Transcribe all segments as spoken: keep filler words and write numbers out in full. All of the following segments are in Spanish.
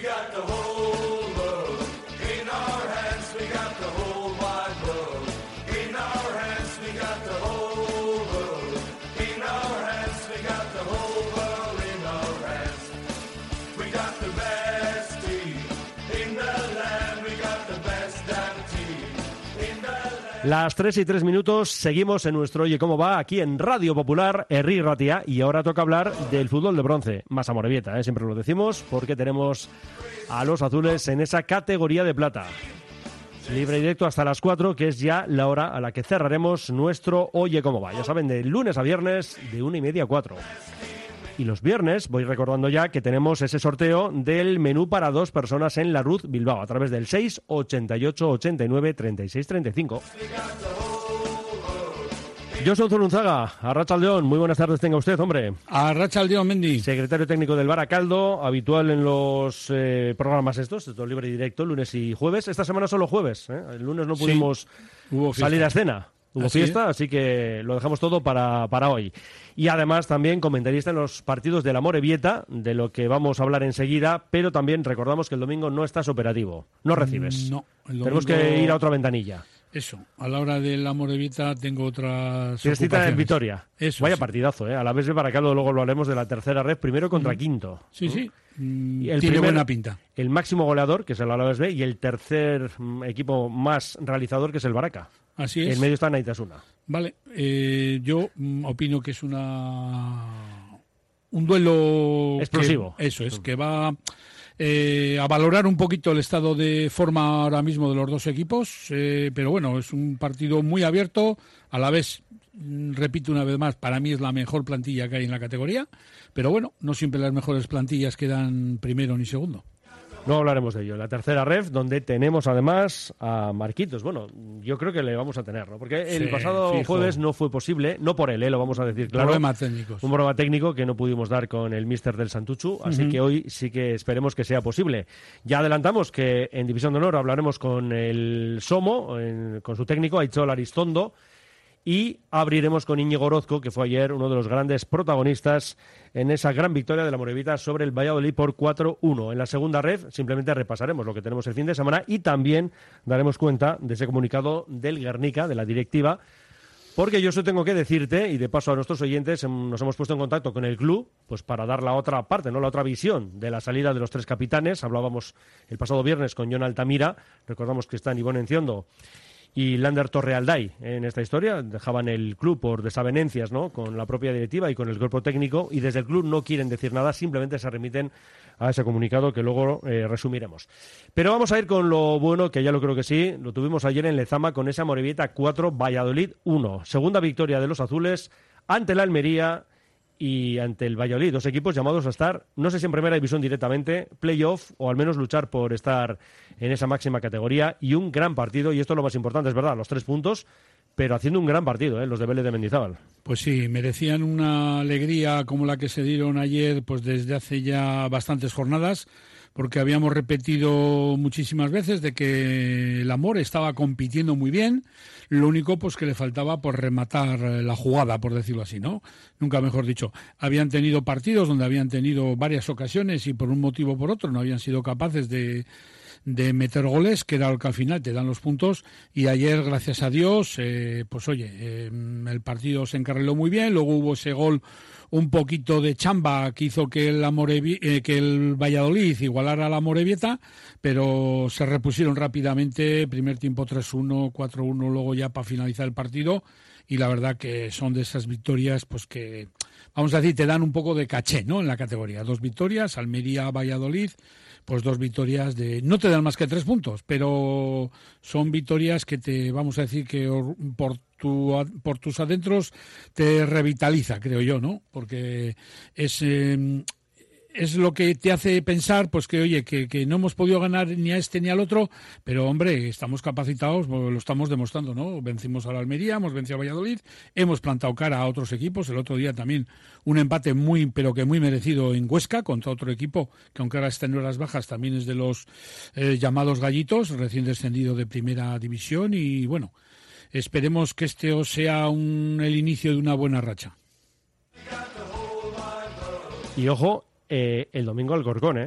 Las tres y tres minutos, seguimos en nuestro Oye Cómo Va, aquí en Radio Popular, Herri Ratia, y ahora toca hablar del fútbol de bronce, más Amorebieta, ¿eh? Siempre lo decimos, porque tenemos a los azules en esa categoría de plata. Libre y directo hasta las cuatro, que es ya la hora a la que cerraremos nuestro Oye Cómo Va. Ya saben, de lunes a viernes, de una y media a cuatro. Y los viernes, voy recordando ya que tenemos ese sorteo del menú para dos personas en La Ruz, Bilbao, a través del seis ochenta y ocho ochenta y nueve treinta y seis treinta y cinco. Josu Zurunzaga, Arratsaldeon, muy buenas tardes tenga usted, hombre. Arratsaldeon, Mendy. Secretario técnico del Baracaldo, habitual en los eh, programas estos, de todo libre y directo, lunes y jueves. Esta semana solo jueves, ¿eh? El lunes no pudimos sí, hubo salir a escena. Hubo así fiesta, es. Así que lo dejamos todo para, para hoy. Y además también comentarista en los partidos del Amorebieta, de lo que vamos a hablar enseguida, pero también recordamos que el domingo no estás operativo, no recibes. No, el domingo... Tenemos que ir a otra ventanilla. Eso, a la hora del Amorebieta tengo otras Tienes cita en Vitoria. Eso, Vaya sí. partidazo, ¿eh? A la vez de Baracaldo, luego lo haremos de la tercera red, primero contra mm. quinto. Sí, sí. Y el Tiene primer, buena pinta. El máximo goleador, que es el Alavés B, y el tercer equipo más realizador, que es el Baraca. Así es. En medio está Naitasuna. Vale, eh, yo mm, opino que es una un duelo explosivo. Que, eso es, que va eh, a valorar un poquito el estado de forma ahora mismo de los dos equipos, eh, pero bueno, es un partido muy abierto, a la vez, repito una vez más, para mí es la mejor plantilla que hay en la categoría, pero bueno, no siempre las mejores plantillas quedan primero ni segundo. No hablaremos de ello. La tercera ref, donde tenemos además a Marquitos. Bueno, yo creo que le vamos a tener, ¿no? Porque el sí, pasado fijo. jueves no fue posible, no por él, ¿eh? Lo vamos a decir claro. Problemas técnicos. Un problema técnico que no pudimos dar con el míster del Santuchu, así uh-huh. que hoy sí que esperemos que sea posible. Ya adelantamos que en División de Honor hablaremos con el Somo, en, con su técnico, Aitzol Aristondo, y abriremos con Íñigo Orozco, que fue ayer uno de los grandes protagonistas en esa gran victoria de la Amorebieta sobre el Valladolid por cuatro uno. En la segunda ref simplemente repasaremos lo que tenemos el fin de semana y también daremos cuenta de ese comunicado del Guernica, de la directiva, porque yo eso tengo que decirte, y de paso a nuestros oyentes nos hemos puesto en contacto con el club pues para dar la otra parte, no la otra visión de la salida de los tres capitanes. Hablábamos el pasado viernes con Jon Altamira, recordamos que está Ivonne Enciondo y Lander Torrealday en esta historia. Dejaban el club por desavenencias, ¿no?, con la propia directiva y con el cuerpo técnico, y desde el club no quieren decir nada, simplemente se remiten a ese comunicado que luego eh, resumiremos. Pero vamos a ir con lo bueno, que ya lo creo que sí, lo tuvimos ayer en Lezama con esa Amorebieta cuatro, Valladolid uno. Segunda victoria de los azules ante la Almería y ante el Valladolid, dos equipos llamados a estar, no sé si en primera división directamente, playoff, o al menos luchar por estar en esa máxima categoría, y un gran partido, y esto es lo más importante, es verdad, los tres puntos, pero haciendo un gran partido, ¿eh? Los de Vélez de Mendizábal. Pues sí, merecían una alegría como la que se dieron ayer, pues desde hace ya bastantes jornadas, porque habíamos repetido muchísimas veces de que el Amor estaba compitiendo muy bien, lo único pues que le faltaba por rematar la jugada, por decirlo así, ¿no? Nunca mejor dicho. Habían tenido partidos donde habían tenido varias ocasiones y por un motivo o por otro no habían sido capaces de, de meter goles, que era lo que al final te dan los puntos, y ayer, gracias a Dios, eh, pues oye, eh, el partido se encarriló muy bien, luego hubo ese gol un poquito de chamba que hizo que el, Amorebi- eh, que el Valladolid igualara a la Amorebieta, pero se repusieron rápidamente, primer tiempo tres uno, cuatro uno, luego ya para finalizar el partido, y la verdad que son de esas victorias pues que, vamos a decir, te dan un poco de caché, ¿no?, en la categoría. Dos victorias, Almería, Valladolid, pues dos victorias de... No te dan más que tres puntos, pero son victorias que te, vamos a decir, que por tu, por tus adentros te revitaliza, creo yo, ¿no? Porque es... Eh, es lo que te hace pensar, pues que, oye, que, que no hemos podido ganar ni a este ni al otro, pero, hombre, estamos capacitados, lo estamos demostrando, ¿no? Vencimos a la Almería, hemos vencido a Valladolid, hemos plantado cara a otros equipos, el otro día también un empate muy, pero que muy merecido en Huesca, contra otro equipo que, aunque ahora está en horas bajas, también es de los eh, llamados gallitos, recién descendido de primera división, y, bueno, esperemos que este sea un, el inicio de una buena racha. Y, ojo, Eh, el domingo Alcorcón, ¿eh?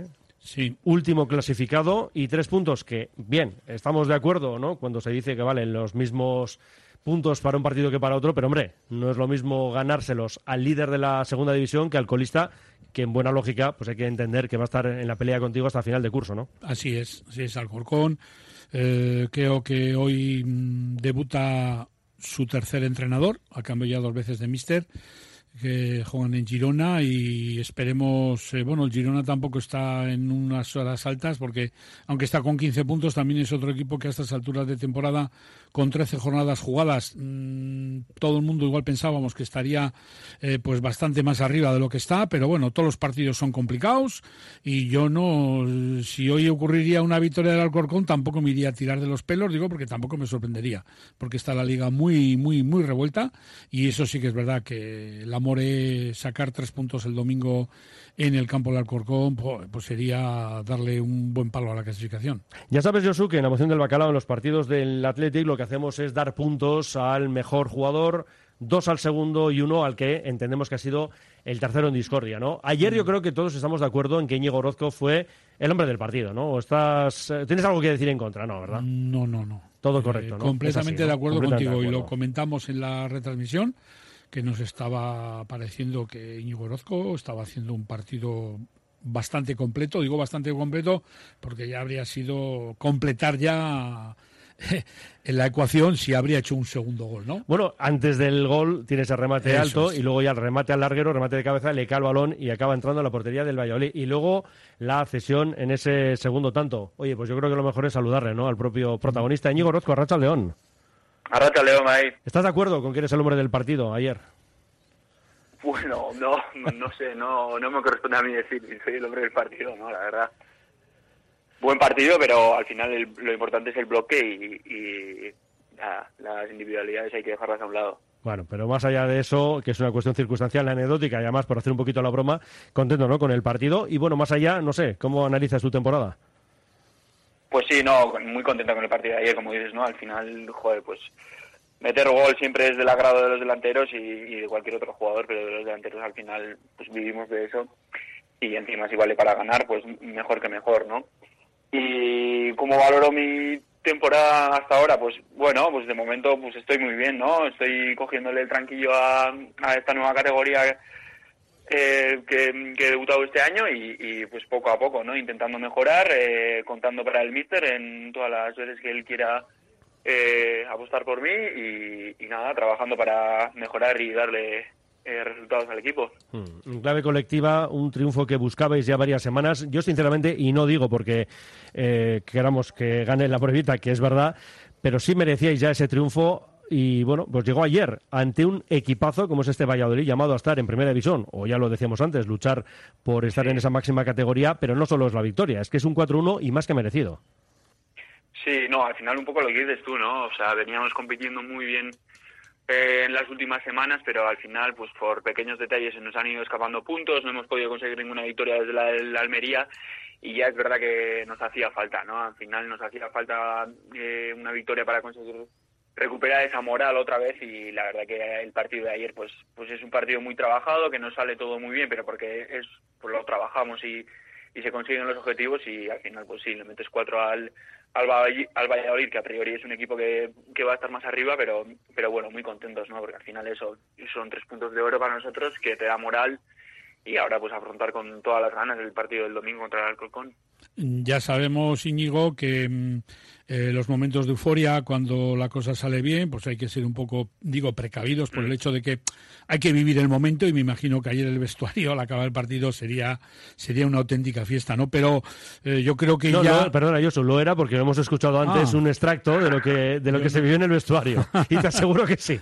sí. Último clasificado y tres puntos que, bien, estamos de acuerdo, ¿no? Cuando se dice que valen los mismos puntos para un partido que para otro, pero hombre, no es lo mismo ganárselos al líder de la segunda división que al colista, que en buena lógica pues hay que entender que va a estar en la pelea contigo hasta final de curso, ¿no? Así es, así es, Alcorcón. Eh, creo que hoy mmm, debuta su tercer entrenador, ha cambiado ya dos veces de míster, que juegan en Girona, y esperemos, eh, bueno, el Girona tampoco está en unas horas altas, porque aunque está con quince puntos, también es otro equipo que a estas alturas de temporada, con trece jornadas jugadas, mmm, todo el mundo igual pensábamos que estaría eh, pues bastante más arriba de lo que está, pero bueno, todos los partidos son complicados, y yo no, si hoy ocurriría una victoria del Alcorcón, tampoco me iría a tirar de los pelos, digo, porque tampoco me sorprendería, porque está la liga muy, muy, muy revuelta, y eso sí que es verdad que la More sacar tres puntos el domingo en el campo del Alcorcón, pues sería darle un buen palo a la clasificación. Ya sabes, Josu, que en la moción del bacalao, en los partidos del Athletic, lo que hacemos es dar puntos al mejor jugador, dos al segundo y uno al que entendemos que ha sido el tercero en discordia, ¿no? Ayer yo creo que todos estamos de acuerdo en que Íñigo Orozco fue el hombre del partido, ¿no? ¿O estás, ¿tienes algo que decir en contra? No, ¿verdad? No, no, no. Todo correcto, eh, ¿no? Completamente así, ¿no? De acuerdo completamente contigo, de acuerdo. Y lo comentamos en la retransmisión, que nos estaba pareciendo que Íñigo Orozco estaba haciendo un partido bastante completo, digo bastante completo porque ya habría sido completar ya en la ecuación si habría hecho un segundo gol, ¿no? Bueno, antes del gol tiene ese remate Eso alto es. Y luego ya el remate al larguero, remate de cabeza, le cae el balón y acaba entrando en la portería del Valladolid. Y luego la cesión en ese segundo tanto. Oye, pues yo creo que lo mejor es saludarle, ¿no? Al propio protagonista, Íñigo Orozco, Arratsaldeon. Arratsaldeon, ahí. ¿Estás de acuerdo con que eres el hombre del partido ayer? Bueno, no, no, no sé, no, no me corresponde a mí decir si soy el hombre del partido, no, la verdad. Buen partido, pero al final el, lo importante es el bloque y, y nada, las individualidades hay que dejarlas a un lado. Bueno, pero más allá de eso, que es una cuestión circunstancial, anecdótica, y además por hacer un poquito la broma, contento, ¿no?, con el partido. Y bueno, más allá, no sé, ¿cómo analizas tu temporada? Pues sí, no, muy contento con el partido de ayer, como dices, ¿no? Al final, joder, pues meter gol siempre es del agrado de los delanteros y, y de cualquier otro jugador, pero de los delanteros al final pues vivimos de eso. Y encima si vale para ganar, pues mejor que mejor, ¿no? Y cómo valoro mi temporada hasta ahora, pues bueno, pues de momento pues estoy muy bien, ¿no? Estoy cogiéndole el tranquillo a, a esta nueva categoría eh, que, que he debutado este año y, y pues poco a poco, ¿no? Intentando mejorar, eh, contando para el míster en todas las veces que él quiera eh, apostar por mí y, y nada, trabajando para mejorar y darle Eh, resultados al equipo. Hmm. En clave colectiva, un triunfo que buscabais ya varias semanas. Yo, sinceramente, y no digo porque eh, queramos que gane la pruebita, que es verdad, pero sí merecíais ya ese triunfo y, bueno, pues llegó ayer ante un equipazo como es este Valladolid, llamado a estar en Primera División, o ya lo decíamos antes, luchar por estar sí. en esa máxima categoría, pero no solo es la victoria, es que es un cuatro uno y más que merecido. Sí, no, al final un poco lo que dices tú, ¿no? O sea, veníamos compitiendo muy bien Eh, en las últimas semanas, pero al final, pues por pequeños detalles se nos han ido escapando puntos, no hemos podido conseguir ninguna victoria desde la, la Almería y ya es verdad que nos hacía falta, ¿no? Al final nos hacía falta eh, una victoria para conseguir recuperar esa moral otra vez y la verdad que el partido de ayer pues pues es un partido muy trabajado, que nos sale todo muy bien, pero porque es pues lo trabajamos y, y se consiguen los objetivos y al final pues sí, le metes cuatro al Al Valladolid, al Valladolid, que a priori es un equipo que, que va a estar más arriba, pero pero bueno, muy contentos, ¿no? Porque al final eso son tres puntos de oro para nosotros, que te da moral y ahora pues afrontar con todas las ganas el partido del domingo contra el Alcorcón. Ya sabemos, Íñigo, que eh, los momentos de euforia, cuando la cosa sale bien, pues hay que ser un poco, digo, precavidos por el hecho de que hay que vivir el momento y me imagino que ayer el vestuario al acabar el partido sería sería una auténtica fiesta, ¿no? Pero eh, yo creo que no, ya... No, perdona, yo solo era porque hemos escuchado antes ah. un extracto de lo que de lo que se vivió en el vestuario y te aseguro que sí.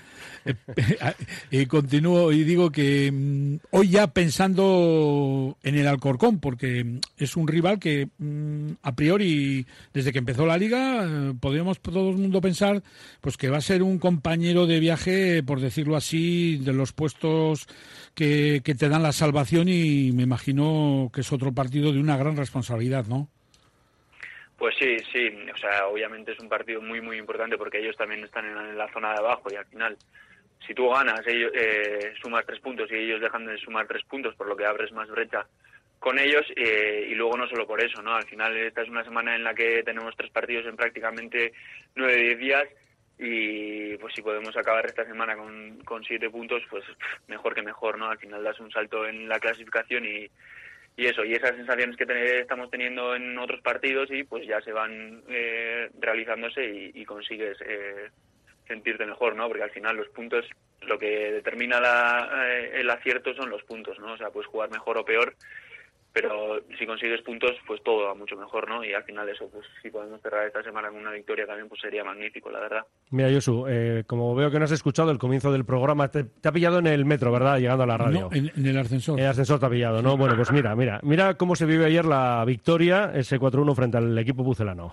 Y continúo y digo que mm, hoy ya pensando en el Alcorcón, porque es un rival que mm, a priori, desde que empezó la liga, eh, podríamos todo el mundo pensar pues que va a ser un compañero de viaje, por decirlo así, de los puestos que, que te dan la salvación y me imagino que es otro partido de una gran responsabilidad, ¿no? Pues sí, sí, o sea, obviamente es un partido muy, muy importante porque ellos también están en la, en la zona de abajo y al final, si tú ganas, ellos eh, sumas tres puntos y ellos dejan de sumar tres puntos, por lo que abres más brecha con ellos eh, y luego no solo por eso, ¿no? Al final esta es una semana en la que tenemos tres partidos en prácticamente nueve, diez días y pues si podemos acabar esta semana con, con siete puntos, pues mejor que mejor, ¿no? Al final das un salto en la clasificación y, y eso, y esas sensaciones que te, estamos teniendo en otros partidos y pues ya se van eh, realizándose y, y consigues eh, sentirte mejor, ¿no? Porque al final los puntos, lo que determina la, eh, el acierto son los puntos, ¿no? O sea, puedes jugar mejor o peor, pero si consigues puntos, pues todo va mucho mejor, ¿no? Y al final eso, pues si podemos cerrar esta semana con una victoria también, pues sería magnífico, la verdad. Mira, Josu, eh, como veo que no has escuchado el comienzo del programa, te, te ha pillado en el metro, ¿verdad? Llegando a la radio. No, en, en el ascensor. El ascensor te ha pillado, ¿no? Bueno, pues mira, mira, mira cómo se vive ayer la victoria, ese cuatro uno frente al equipo pucelano.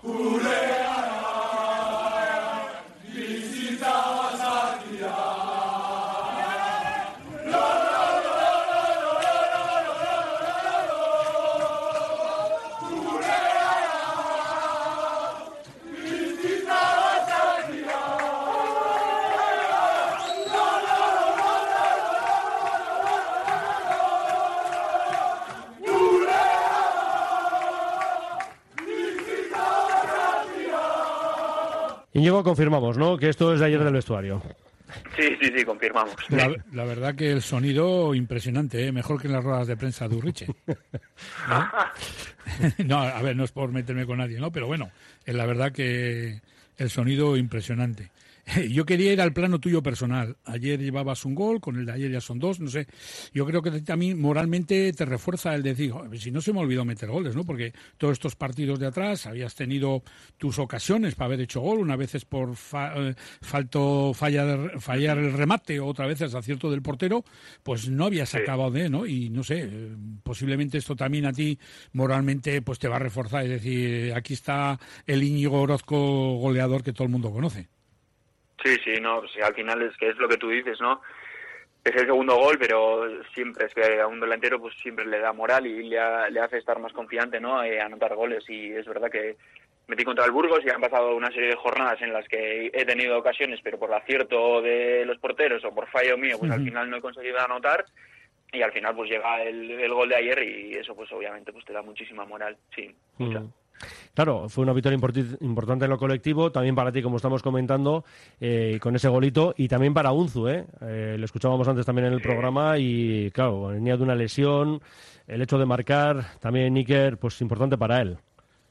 Íñigo, confirmamos, ¿no? Que esto es de ayer del vestuario. Sí, sí, sí, confirmamos. La, la verdad que el sonido impresionante, ¿eh? Mejor que en las ruedas de prensa de Urriche. ¿Eh? No, a ver, no es por meterme con nadie, ¿no? Pero bueno, es la verdad que el sonido impresionante. Yo quería ir al plano tuyo personal. Ayer llevabas un gol, con el de ayer ya son dos, no sé. Yo creo que también moralmente te refuerza el decir, si no se me olvidó meter goles, ¿no? Porque todos estos partidos de atrás habías tenido tus ocasiones para haber hecho gol, una vez es por fa eh, falto fallar, fallar el remate, otra vez es acierto del portero, pues no habías sí. acabado de, ¿no? Y no sé, posiblemente esto también a ti moralmente pues te va a reforzar, es decir, aquí está el Íñigo Orozco goleador que todo el mundo conoce. Sí, sí, no, o sea, al final es que es lo que tú dices, ¿no? Es el segundo gol, pero siempre es que a un delantero pues siempre le da moral y le, ha, le hace estar más confiante, ¿no? Eh, anotar goles y es verdad que metí contra el Burgos y han pasado una serie de jornadas en las que he tenido ocasiones, pero por el acierto de los porteros o por fallo mío, pues uh-huh. al final no he conseguido anotar y al final pues llega el, el gol de ayer y eso pues obviamente pues te da muchísima moral, sí, mucha. Uh-huh. Claro, fue una victoria import- importante en lo colectivo, también para ti, como estamos comentando, eh, con ese golito, y también para Unzu, ¿eh? eh lo escuchábamos antes también en el programa y, claro, venía de una lesión, el hecho de marcar, también Iker, pues importante para él.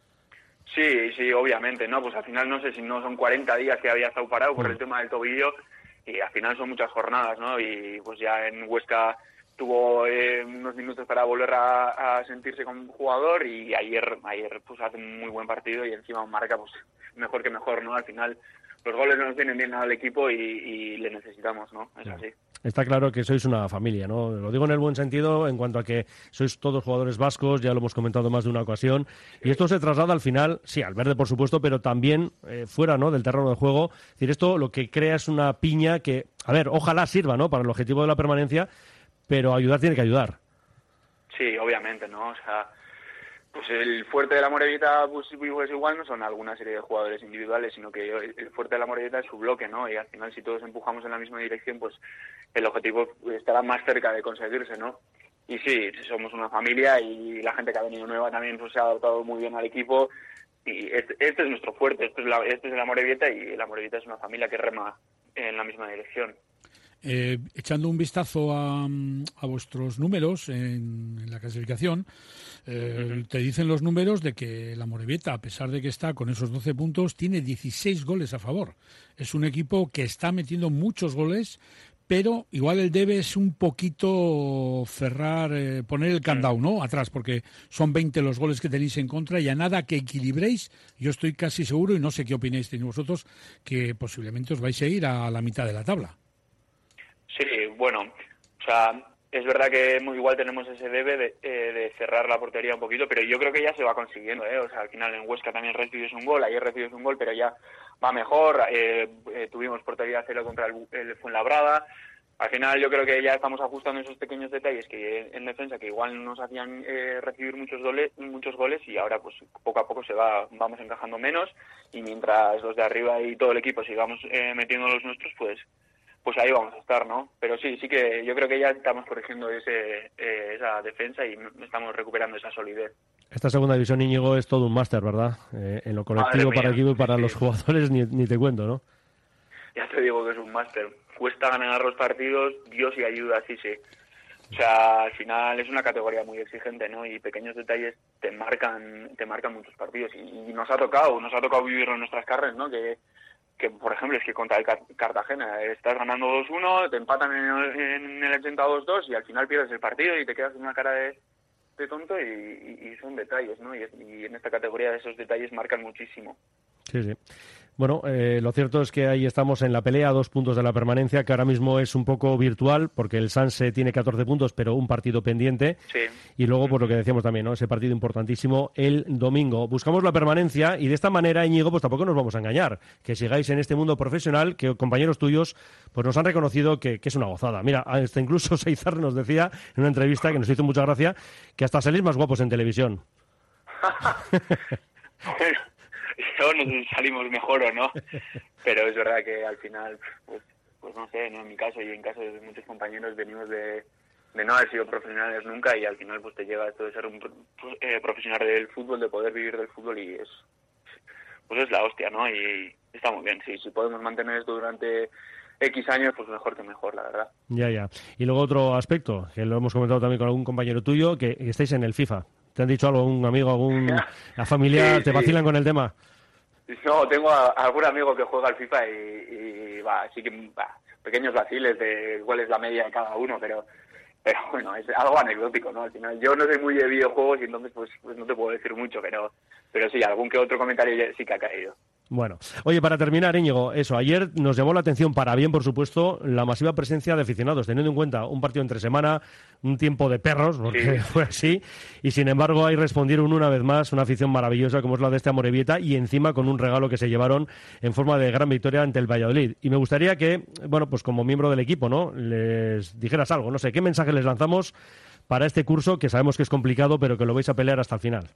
Sí, sí, obviamente, ¿no? Pues al final no sé si no son cuarenta días que había estado parado por el tema del tobillo y al final son muchas jornadas, ¿no? Y pues ya en Huesca tuvo eh, unos minutos para volver a, a sentirse como jugador y ayer ayer pues hace un muy buen partido y encima marca pues mejor que mejor, ¿no? Al final los goles no nos vienen bien al equipo y, y le necesitamos, ¿no? Es así. Está claro que sois una familia, ¿no? Lo digo en el buen sentido en cuanto a que sois todos jugadores vascos, ya lo hemos comentado más de una ocasión, y esto se traslada al final, sí, al verde por supuesto, pero también eh, fuera, ¿no?, del terreno de juego. Es decir, esto lo que crea es una piña que, a ver, ojalá sirva, ¿no?, para el objetivo de la permanencia, pero ayudar tiene que ayudar. Sí, obviamente, ¿no? O sea, pues el fuerte de la Morevieta, pues, pues igual no son alguna serie de jugadores individuales, sino que el fuerte de la Morevieta es su bloque, ¿no? Y al final, si todos empujamos en la misma dirección, pues el objetivo estará más cerca de conseguirse, ¿no? Y sí, somos una familia y la gente que ha venido nueva también pues se ha adaptado muy bien al equipo. Y este, este es nuestro fuerte, este es la, este es la Morevieta y la Morevieta es una familia que rema en la misma dirección. Eh, echando un vistazo a, a vuestros números en, en la clasificación, eh, uh-huh. te dicen los números de que la Morevieta, a pesar de que está con esos doce puntos, tiene dieciséis goles a favor. Es un equipo que está metiendo muchos goles, pero igual el debe es un poquito cerrar, eh, poner el candado, ¿no?, atrás, porque son veinte los goles que tenéis en contra y a nada que equilibréis, yo estoy casi seguro, y no sé qué opináis de vosotros, que posiblemente os vais a ir a la mitad de la tabla. Sí, bueno, o sea, es verdad que igual tenemos ese debe de, eh, de cerrar la portería un poquito, pero yo creo que ya se va consiguiendo, ¿eh? O sea, al final en Huesca también recibes un gol, ayer recibes un gol, pero ya va mejor, eh, eh, tuvimos portería cero contra el, el Fuenlabrada. Al final yo creo que ya estamos ajustando esos pequeños detalles que en defensa que igual nos hacían eh, recibir muchos goles, muchos goles y ahora pues poco a poco se va vamos encajando menos y mientras los de arriba y todo el equipo sigamos eh, metiendo los nuestros, pues pues ahí vamos a estar, ¿no? Pero sí, sí que yo creo que ya estamos corrigiendo ese, eh, esa defensa y estamos recuperando esa solidez. Esta segunda división, Íñigo, es todo un máster, ¿verdad? Eh, en lo colectivo, para el equipo y para sí, los jugadores, ni, ni te cuento, ¿no? Ya te digo que es un máster. Cuesta ganar los partidos, Dios y ayuda, sí, sí. O sea, al final es una categoría muy exigente, ¿no? Y pequeños detalles te marcan te marcan muchos partidos. Y, y nos ha tocado, nos ha tocado vivirlo en nuestras carnes, ¿no? Que que por ejemplo es que contra el Cartagena estás ganando dos uno, te empatan en el, en el ochenta dos dos y al final pierdes el partido y te quedas con una cara de, de tonto y, y, y son detalles, ¿no? Y, y en esta categoría esos detalles marcan muchísimo. Sí, sí. Bueno, eh, lo cierto es que ahí estamos en la pelea a dos puntos de la permanencia, que ahora mismo es un poco virtual, porque el Sanse tiene catorce puntos, pero un partido pendiente. Sí. Y luego, por lo que decíamos también, ¿no? Ese partido importantísimo el domingo. Buscamos la permanencia y de esta manera, Íñigo, pues tampoco nos vamos a engañar. Que sigáis en este mundo profesional, que compañeros tuyos pues nos han reconocido que, que es una gozada. Mira, hasta incluso Seizar nos decía en una entrevista, que nos hizo mucha gracia, que hasta salís más guapos en televisión. Bueno, yo no sé si salimos mejor o no, pero es verdad que al final, pues, pues no sé, no en mi caso y en caso de muchos compañeros venimos de, de no haber sido profesionales nunca y al final pues te llega esto de ser un eh, profesional del fútbol, de poder vivir del fútbol y es, pues es la hostia, ¿no? Y está muy bien, sí, si podemos mantener esto durante X años, pues mejor que mejor, la verdad. Ya, ya. Y luego otro aspecto, que lo hemos comentado también con algún compañero tuyo, que estáis en el FIFA. ¿Te han dicho algo, un amigo, algún la familia, sí, te vacilan sí. con el tema? No, tengo a, a algún amigo que juega al FIFA y, y va, así que va, pequeños vaciles de cuál es la media de cada uno, pero pero bueno, es algo anecdótico, ¿no? Al final, yo no soy muy de videojuegos y entonces pues, pues no te puedo decir mucho, pero pero sí, algún que otro comentario sí que ha caído. Bueno, oye, para terminar, Íñigo, eso, ayer nos llamó la atención, para bien, por supuesto, la masiva presencia de aficionados, teniendo en cuenta un partido entre semana, un tiempo de perros, porque sí. fue así, y sin embargo ahí respondieron una vez más una afición maravillosa como es la de este Amorebieta y encima con un regalo que se llevaron en forma de gran victoria ante el Valladolid. Y me gustaría que, bueno, pues como miembro del equipo, ¿no?, les dijeras algo, no sé, ¿qué mensaje les lanzamos para este curso que sabemos que es complicado, pero que lo vais a pelear hasta el final?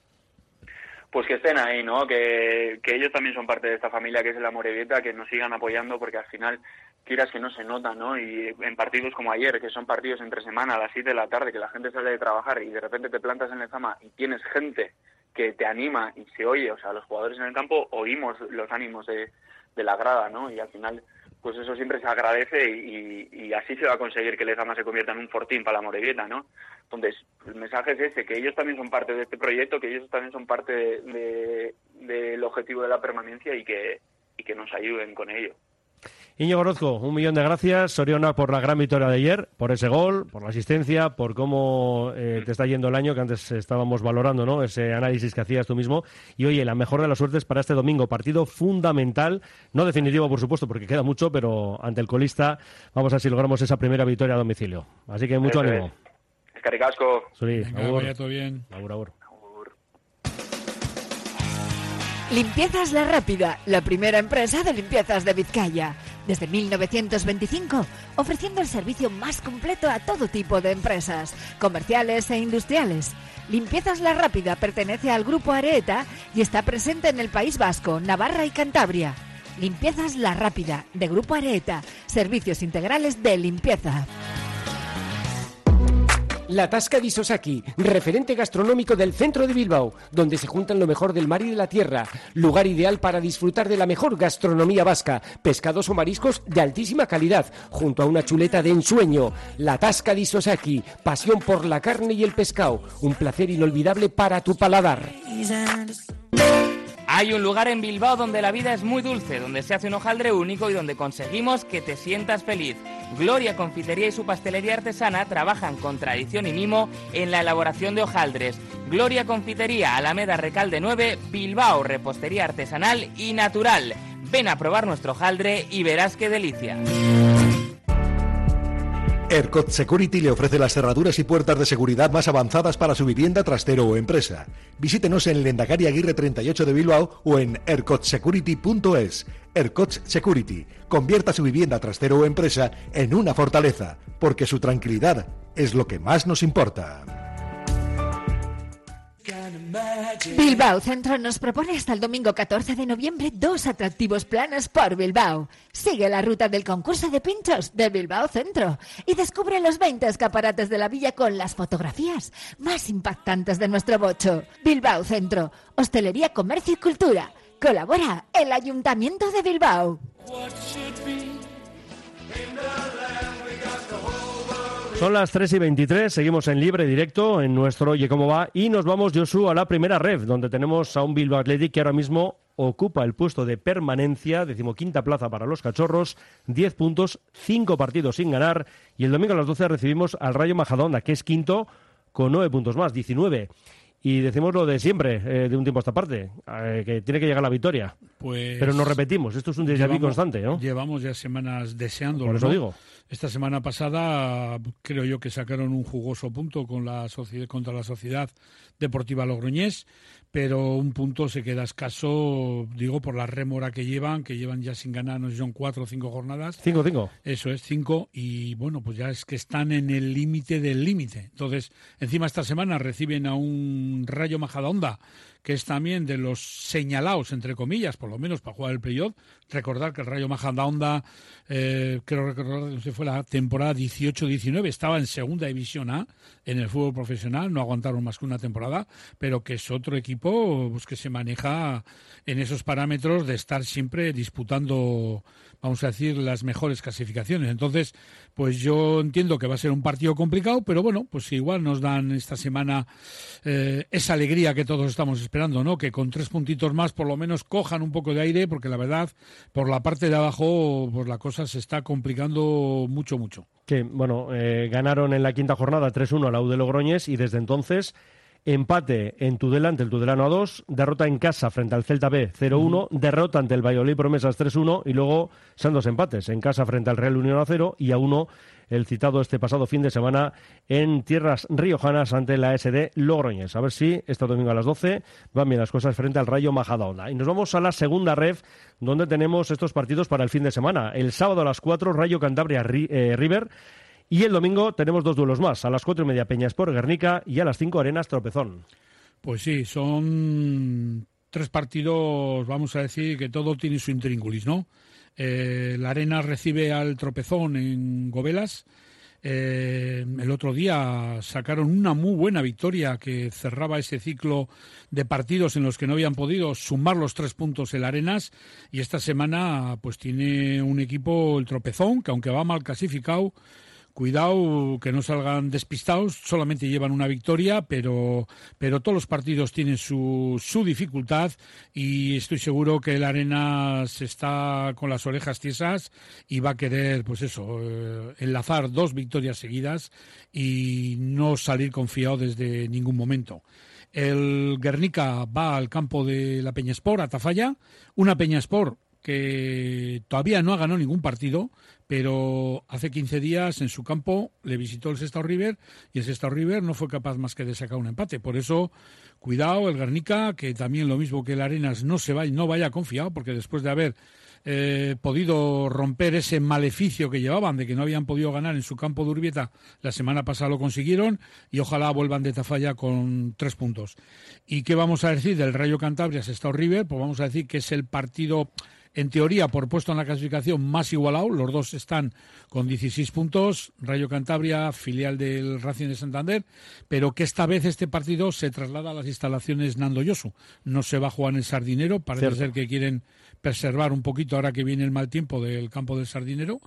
Pues que estén ahí, ¿no? Que, que ellos también son parte de esta familia que es el Amorebieta, que nos sigan apoyando porque al final, quieras que no se nota, ¿no? Y en partidos como ayer, que son partidos entre semana a las siete de la tarde, que la gente sale de trabajar y de repente te plantas en el Zama y tienes gente que te anima y se oye, o sea, los jugadores en el campo oímos los ánimos de, de la grada, ¿no? Y al final, pues eso siempre se agradece y, y, y así se va a conseguir que el Zama se convierta en un fortín para la Amorebieta, ¿no? Entonces, el mensaje es ese, que ellos también son parte de este proyecto, que ellos también son parte de, de, del objetivo de la permanencia y que, y que nos ayuden con ello. Íñigo Orozco, un millón de gracias. Soriona por la gran victoria de ayer, por ese gol, por la asistencia, por cómo eh, te está yendo el año, que antes estábamos valorando, ¿no?, ese análisis que hacías tú mismo. Y oye, la mejor de las suertes para este domingo, partido fundamental, no definitivo por supuesto porque queda mucho, pero ante el colista vamos a ver si logramos esa primera victoria a domicilio. Así que mucho Eso ánimo. Es. Eskerrik asko. Sí, venga, vaya todo bien. Agur, agur. Limpiezas La Rápida, la primera empresa de limpiezas de Vizcaya. Desde mil novecientos veinticinco, ofreciendo el servicio más completo a todo tipo de empresas, comerciales e industriales. Limpiezas La Rápida pertenece al Grupo Areeta y está presente en el País Vasco, Navarra y Cantabria. Limpiezas La Rápida, de Grupo Areeta, servicios integrales de limpieza. La Tasca di Sosaki, referente gastronómico del centro de Bilbao, donde se juntan lo mejor del mar y de la tierra. Lugar ideal para disfrutar de la mejor gastronomía vasca, pescados o mariscos de altísima calidad, junto a una chuleta de ensueño. La Tasca di Sosaki, pasión por la carne y el pescado, un placer inolvidable para tu paladar. Hay un lugar en Bilbao donde la vida es muy dulce, donde se hace un hojaldre único y donde conseguimos que te sientas feliz. Gloria Confitería y su pastelería artesana trabajan con tradición y mimo en la elaboración de hojaldres. Gloria Confitería, Alameda Recalde nueve, Bilbao, repostería artesanal y natural. Ven a probar nuestro hojaldre y verás qué delicia. ERCOT Security le ofrece las cerraduras y puertas de seguridad más avanzadas para su vivienda, trastero o empresa. Visítenos en Lehendakari Aguirre treinta y ocho de Bilbao o en ercot security punto es. ERCOT Security. Convierta su vivienda, trastero o empresa en una fortaleza, porque su tranquilidad es lo que más nos importa. Bilbao Centro nos propone hasta el domingo catorce de noviembre dos atractivos planes por Bilbao. Sigue la ruta del concurso de pinchos de Bilbao Centro y descubre los veinte escaparates de la villa con las fotografías más impactantes de nuestro bocho. Bilbao Centro, hostelería, comercio y cultura. Colabora el Ayuntamiento de Bilbao. Son las tres y veintitrés, seguimos en libre directo en nuestro Oye Cómo Va y nos vamos, Josu, a la primera ref, donde tenemos a un Bilbao Athletic que ahora mismo ocupa el puesto de permanencia, decimoquinta plaza para los cachorros, diez puntos, cinco partidos sin ganar, y el domingo a las doce recibimos al Rayo Majadahonda, que es quinto, con nueve puntos más, diecinueve. Y decimos lo de siempre, eh, de un tiempo a esta parte, eh, que tiene que llegar la victoria. Pues pero nos repetimos, esto es un déjà vu constante, ¿no? Llevamos ya semanas deseándolo. Por eso ¿no? digo. Esta semana pasada creo yo que sacaron un jugoso punto con la sociedad, contra la Sociedad Deportiva Logroñés, pero un punto se queda escaso, digo, por la rémora que llevan, que llevan ya sin ganar, no sé si son cuatro o cinco jornadas. Cinco, cinco. Eso es, cinco, y bueno, pues ya es que están en el límite del límite. Entonces, encima esta semana reciben a un Rayo Majadahonda, que es también de los señalados, entre comillas, por lo menos para jugar el playoff. Recordar que el Rayo Majadahonda, eh, creo recordar que fue la temporada dieciocho diecinueve, estaba en segunda división A, en el fútbol profesional, no aguantaron más que una temporada, pero que es otro equipo pues, que se maneja en esos parámetros de estar siempre disputando, vamos a decir, las mejores clasificaciones. Entonces, pues yo entiendo que va a ser un partido complicado, pero bueno, pues igual nos dan esta semana eh, esa alegría que todos estamos esperando, ¿no? Que con tres puntitos más por lo menos cojan un poco de aire, porque la verdad, por la parte de abajo, pues la cosa se está complicando mucho, mucho. Sí, bueno, eh, ganaron en la quinta jornada tres uno a la U de Logroñés y desde entonces empate en Tudela ante el Tudelano a dos, derrota en casa frente al Celta B cero uno, mm. derrota ante el Valladolid Promesas tres uno y luego son dos empates, en casa frente al Real Unión a cero y a uno el citado este pasado fin de semana en tierras riojanas ante la S D Logroñés. A ver si este domingo a las doce van bien las cosas frente al Rayo Majadahonda. Y nos vamos a la segunda ref, donde tenemos estos partidos para el fin de semana. El sábado a las cuatro, Rayo Cantabria eh, River. Y el domingo tenemos dos duelos más, a las cuatro y media Peñaspor Guernica y a las cinco Arenas Tropezón. Pues sí, son tres partidos, vamos a decir, que todo tiene su intríngulis, ¿no? Eh, la Arenas recibe al Tropezón en Gobelas. Eh, el otro día sacaron una muy buena victoria que cerraba ese ciclo de partidos en los que no habían podido sumar los tres puntos el Arenas, y esta semana pues tiene un equipo, el Tropezón, que aunque va mal clasificado, cuidado que no salgan despistados, solamente llevan una victoria, pero, pero todos los partidos tienen su, su dificultad, y estoy seguro que el Arenas está con las orejas tiesas y va a querer, pues eso, eh, enlazar dos victorias seguidas y no salir confiado desde ningún momento. El Guernica va al campo de la Peñaspor, a Tafalla, una Peñaspor que todavía no ha ganado ningún partido, pero hace quince días en su campo le visitó el Sestao River y el Sestao River no fue capaz más que de sacar un empate. Por eso, cuidado, el Guernica, que también lo mismo que el Arenas no se vaya, no vaya confiado, porque después de haber eh, podido romper ese maleficio que llevaban de que no habían podido ganar en su campo de Urbieta, la semana pasada lo consiguieron, y ojalá vuelvan de Tafalla con tres puntos. ¿Y qué vamos a decir del Rayo Cantabria Sestao River? Pues vamos a decir que es el partido, en teoría, por puesto en la clasificación, más igualado. Los dos están con dieciséis puntos. Rayo Cantabria, filial del Racing de Santander, pero que esta vez este partido se traslada a las instalaciones Nando Yosu. No se va a jugar en el Sardinero. Parece Cierto. ser que quieren preservar un poquito ahora que viene el mal tiempo del campo del Sardinero,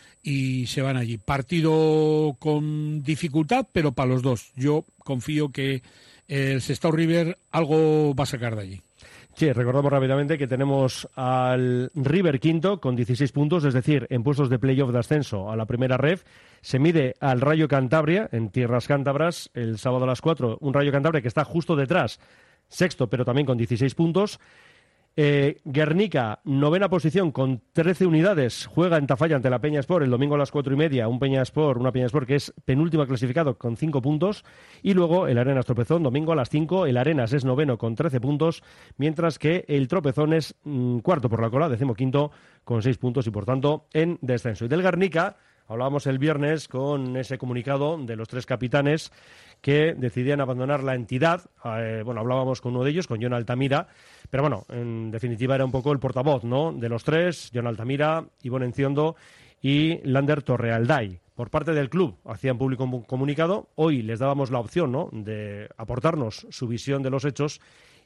y se van allí. Partido con dificultad, pero para los dos. Yo confío que el Sestao River algo va a sacar de allí. Sí, recordamos rápidamente que tenemos al River quinto con dieciséis puntos, es decir, en puestos de playoff de ascenso a la primera ref. Se mide al Rayo Cantabria en tierras cántabras el sábado a las cuatro, un Rayo Cantabria que está justo detrás, sexto, pero también con dieciséis puntos. Eh, Guernica, novena posición con trece unidades, juega en Tafalla ante la Peñaspor el domingo a las cuatro y media, un Peñaspor, una Peñaspor que es penúltima clasificado con cinco puntos, y luego el Arenas Tropezón, domingo a las cinco, el Arenas es noveno con trece puntos, mientras que el Tropezón es mmm, cuarto por la cola, decimoquinto con seis puntos y por tanto en descenso. Y del Guernica Hablábamos el viernes con ese comunicado de los tres capitanes que decidían abandonar la entidad. Eh, bueno, hablábamos con uno de ellos, con Jon Altamira, pero bueno, en definitiva era un poco el portavoz, ¿no?, de los tres, Jon Altamira, Ibon Enciondo y Lander Torrealday. Por parte del club hacían público un comunicado. Hoy les dábamos la opción, ¿no?, de aportarnos su visión de los hechos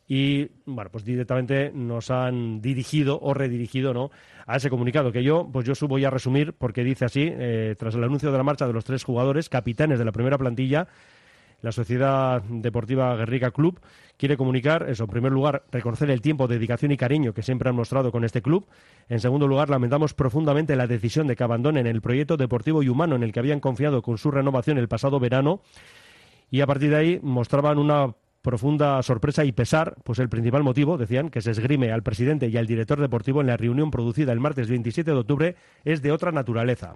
y, bueno, pues directamente nos han dirigido o redirigido, ¿no?, a ese comunicado que yo, pues yo voy a resumir porque dice así: eh, tras el anuncio de la marcha de los tres jugadores, capitanes de la primera plantilla, la Sociedad Deportiva Guernica Club quiere comunicar eso. En primer lugar, reconocer el tiempo, dedicación y cariño que siempre han mostrado con este club. En segundo lugar, lamentamos profundamente la decisión de que abandonen el proyecto deportivo y humano en el que habían confiado con su renovación el pasado verano. Y a partir de ahí mostraban una profunda sorpresa y pesar, pues el principal motivo, decían, que se esgrime al presidente y al director deportivo en la reunión producida el martes veintisiete de octubre es de otra naturaleza.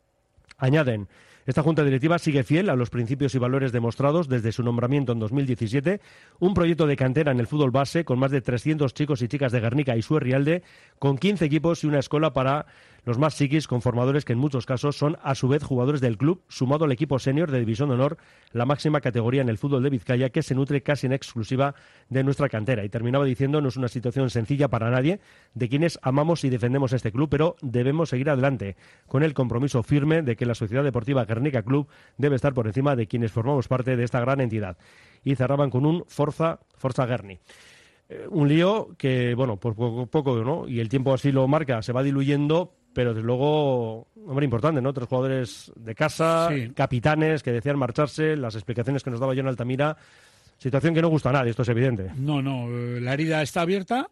Añaden: esta Junta Directiva sigue fiel a los principios y valores demostrados desde su nombramiento en dos mil diecisiete, un proyecto de cantera en el fútbol base con más de trescientos chicos y chicas de Guernica y su Rialde, con quince equipos y una escuela para los más chiquis, con formadores que en muchos casos son a su vez jugadores del club, sumado al equipo senior de División de Honor, la máxima categoría en el fútbol de Vizcaya, que se nutre casi en exclusiva de nuestra cantera. Y terminaba diciendo: no es una situación sencilla para nadie, de quienes amamos y defendemos este club, pero debemos seguir adelante con el compromiso firme de que la Sociedad Deportiva Guernica Club debe estar por encima de quienes formamos parte de esta gran entidad. Y cerraban con un Forza, Forza Guerni. Eh, un lío que, bueno, por poco a poco, ¿no?, y el tiempo así lo marca, se va diluyendo, pero desde luego, hombre, importante, ¿no? Tres jugadores de casa, sí, capitanes que decían marcharse, las explicaciones que nos daba Jon Altamira. Situación que no gusta a nadie, esto es evidente. No, no, la herida está abierta.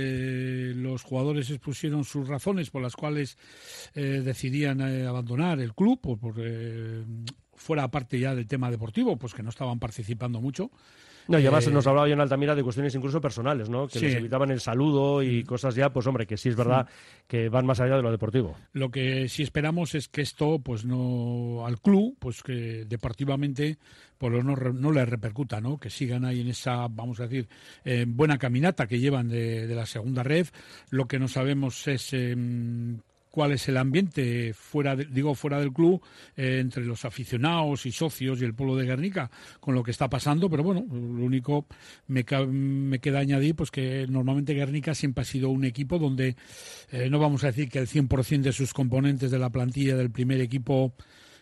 Eh, los jugadores expusieron sus razones por las cuales eh, decidían eh, abandonar el club, o por, eh, fuera aparte ya del tema deportivo, pues que no estaban participando mucho. No, y además eh, nos hablaba Jon Altamira de cuestiones incluso personales, ¿no?, que sí, les evitaban el saludo y cosas ya, pues hombre, que sí es verdad sí, que van más allá de lo deportivo. Lo que sí esperamos es que esto, pues no, al club, pues que deportivamente, pues no, no le repercuta, ¿no?, que sigan ahí en esa, vamos a decir, eh, buena caminata que llevan de, de la segunda red. Lo que no sabemos es eh, cuál es el ambiente fuera de, digo fuera del club, eh, entre los aficionados y socios y el pueblo de Guernica con lo que está pasando, pero bueno, lo único me, me queda añadir pues que normalmente Guernica siempre ha sido un equipo donde eh, no vamos a decir que el cien por ciento de sus componentes de la plantilla del primer equipo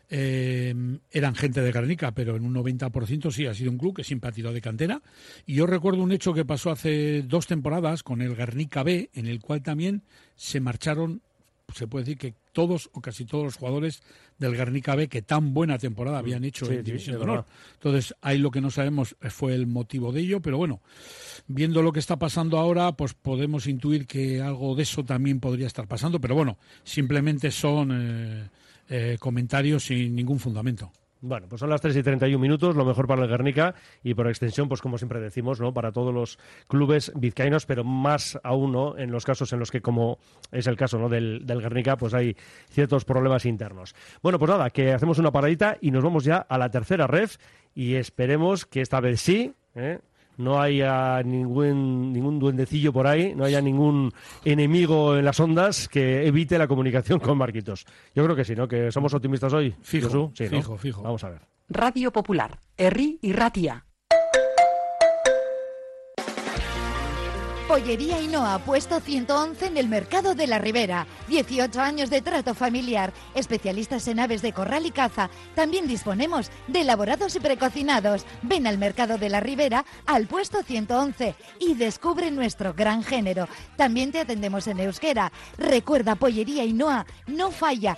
Eh, eran gente de Guernica, pero en un noventa por ciento sí ha sido un club que siempre ha tirado de cantera. Y yo recuerdo un hecho que pasó hace dos temporadas con el Guernica B, en el cual también se marcharon, se puede decir que todos o casi todos los jugadores del Guernica B que tan buena temporada habían hecho sí, en División de Honor. Entonces, ahí lo que no sabemos fue el motivo de ello, pero bueno, viendo lo que está pasando ahora, pues podemos intuir que algo de eso también podría estar pasando, pero bueno, simplemente son eh, eh, comentarios sin ningún fundamento. Bueno, pues son las tres y treinta y un minutos, lo mejor para el Guernica y por extensión, pues como siempre decimos, ¿no?, para todos los clubes vizcaínos, pero más aún, ¿no?, en los casos en los que, como es el caso, ¿no?, del, del Guernica, pues hay ciertos problemas internos. Bueno, pues nada, que hacemos una paradita y nos vamos ya a la tercera ref y esperemos que esta vez sí, ¿eh?, no haya ningún ningún duendecillo por ahí, no haya ningún enemigo en las ondas que evite la comunicación con Marquitos. Yo creo que sí, ¿no?, que somos optimistas hoy. Fijo, Josu, sí, ¿no? fijo, fijo. Vamos a ver. Radio Popular, Herri y Ratia. Pollería Ainhoa, puesto ciento once en el mercado de la Ribera. dieciocho años de trato familiar. Especialistas en aves de corral y caza. También disponemos de elaborados y precocinados. Ven al mercado de la Ribera, al puesto ciento once y descubre nuestro gran género. También te atendemos en euskera. Recuerda, Pollería Ainhoa no falla.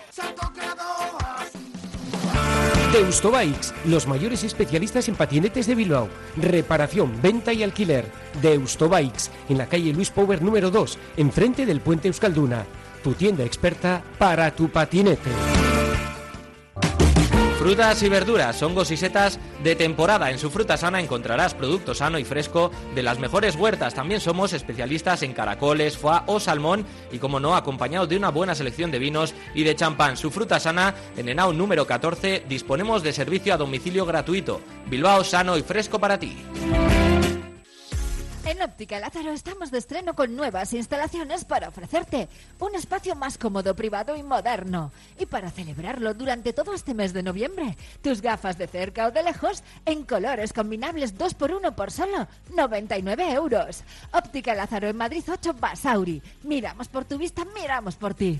Deustobikes, los mayores especialistas en patinetes de Bilbao. Reparación, venta y alquiler. Deustobikes, en la calle Luis Power número dos, enfrente del puente Euskalduna. Tu tienda experta para tu patinete. Frutas y verduras, hongos y setas de temporada. En su Fruta Sana encontrarás producto sano y fresco de las mejores huertas. También somos especialistas en caracoles, foie o salmón y, como no, acompañado de una buena selección de vinos y de champán. Su Fruta Sana, en Henao número catorce, disponemos de servicio a domicilio gratuito. Bilbao, sano y fresco para ti. En Óptica Lázaro estamos de estreno con nuevas instalaciones para ofrecerte un espacio más cómodo, privado y moderno. Y para celebrarlo durante todo este mes de noviembre, tus gafas de cerca o de lejos en colores combinables dos por uno por solo noventa y nueve euros. Óptica Lázaro en Madrid ocho Basauri. Miramos por tu vista, miramos por ti.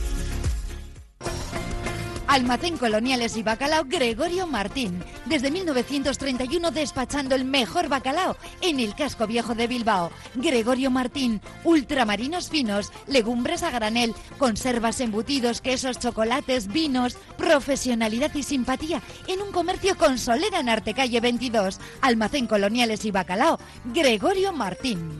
Almacén Coloniales y Bacalao Gregorio Martín. Desde mil novecientos treinta y uno despachando el mejor bacalao en el casco viejo de Bilbao. Gregorio Martín, ultramarinos finos, legumbres a granel, conservas, embutidos, quesos, chocolates, vinos, profesionalidad y simpatía en un comercio con solera en Artecalle veintidós. Almacén Coloniales y Bacalao Gregorio Martín.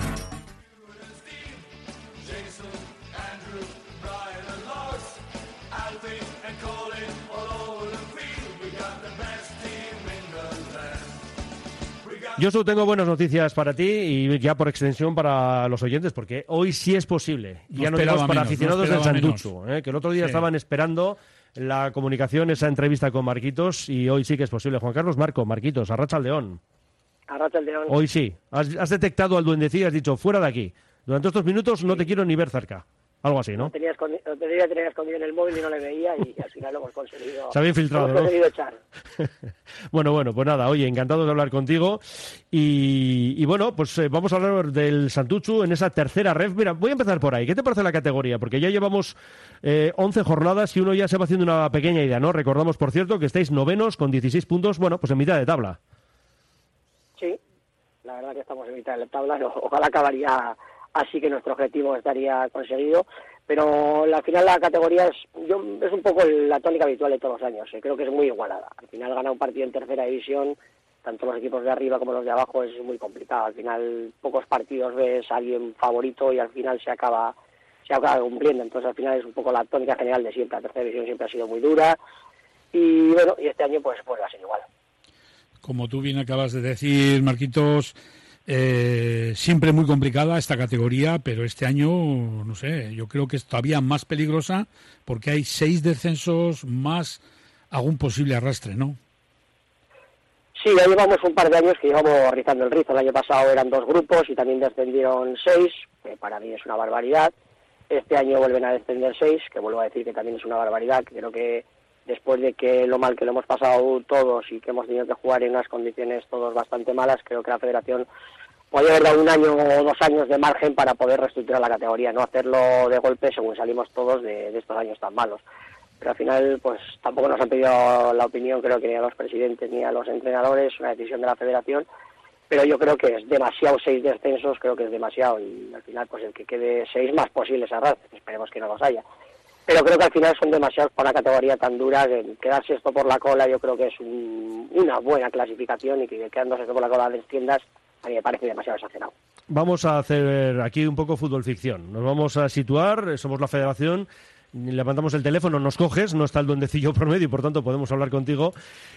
Yo solo tengo buenas noticias para ti y ya por extensión para los oyentes, porque hoy sí es posible. No ya no digamos para menos, aficionados no del Santuchu, ¿eh? Que el otro día sí. estaban esperando la comunicación, esa entrevista con Marquitos, y hoy sí que es posible. Juan Carlos Marco, Marquitos, Arratsaldeon. Arratsaldeon. Hoy sí. Has, has detectado al duendecillo y has dicho, fuera de aquí. Durante estos minutos sí. No te quiero ni ver cerca. Algo así, ¿no? Lo tenía, escondi- lo tenía, tenía escondido en el móvil y no le veía y al final lo hemos conseguido. Se había infiltrado, hemos ¿no? conseguido echar. Bueno, bueno, pues nada, oye, encantado de hablar contigo. Y, y bueno, pues eh, vamos a hablar del Santuchu en esa tercera ref. Mira, voy a empezar por ahí. ¿Qué te parece la categoría? Porque ya llevamos eh, once jornadas y uno ya se va haciendo una pequeña idea, ¿no? Recordamos, por cierto, que estáis novenos con dieciséis puntos, bueno, pues en mitad de tabla. Sí, la verdad que estamos en mitad de la tabla. Ojalá acabaría así, que nuestro objetivo estaría conseguido. Pero al final la categoría es, yo, es un poco la tónica habitual de todos los años. Eh. Creo que es muy igualada. Al final ganar un partido en tercera división, tanto los equipos de arriba como los de abajo, es muy complicado. Al final pocos partidos ves a alguien favorito y al final se acaba se acaba cumpliendo. Entonces al final es un poco la tónica general de siempre. La tercera división siempre ha sido muy dura y bueno, y este año pues, pues va a ser igual. Como tú bien acabas de decir, Marquitos, Eh, siempre muy complicada esta categoría, pero este año, no sé, yo creo que es todavía más peligrosa porque hay seis descensos más algún posible arrastre, ¿no? Sí, ya llevamos un par de años que llevamos rizando el rizo. El año pasado eran dos grupos y también descendieron seis, que para mí es una barbaridad. Este año vuelven a descender seis, que vuelvo a decir que también es una barbaridad. Creo que después de que lo mal que lo hemos pasado todos y que hemos tenido que jugar en unas condiciones todos bastante malas, creo que la Federación podría haber dado un año o dos años de margen para poder reestructurar la categoría, no hacerlo de golpe según salimos todos de, de estos años tan malos. Pero al final, pues tampoco nos han pedido la opinión, creo que ni a los presidentes ni a los entrenadores, una decisión de la Federación, pero yo creo que es demasiado seis descensos, creo que es demasiado, y al final pues el que quede seis más posibles arrastres, esperemos que no los haya. Pero creo que al final son demasiados para una categoría tan dura, que quedarse esto por la cola yo creo que es un, una buena clasificación, y que quedándose esto por la cola desciendas, a mí me parece demasiado exagerado. Vamos a hacer aquí un poco fútbol ficción. Nos vamos a situar, somos la Federación, levantamos el teléfono, nos coges, no está el duendecillo por medio y por tanto podemos hablar contigo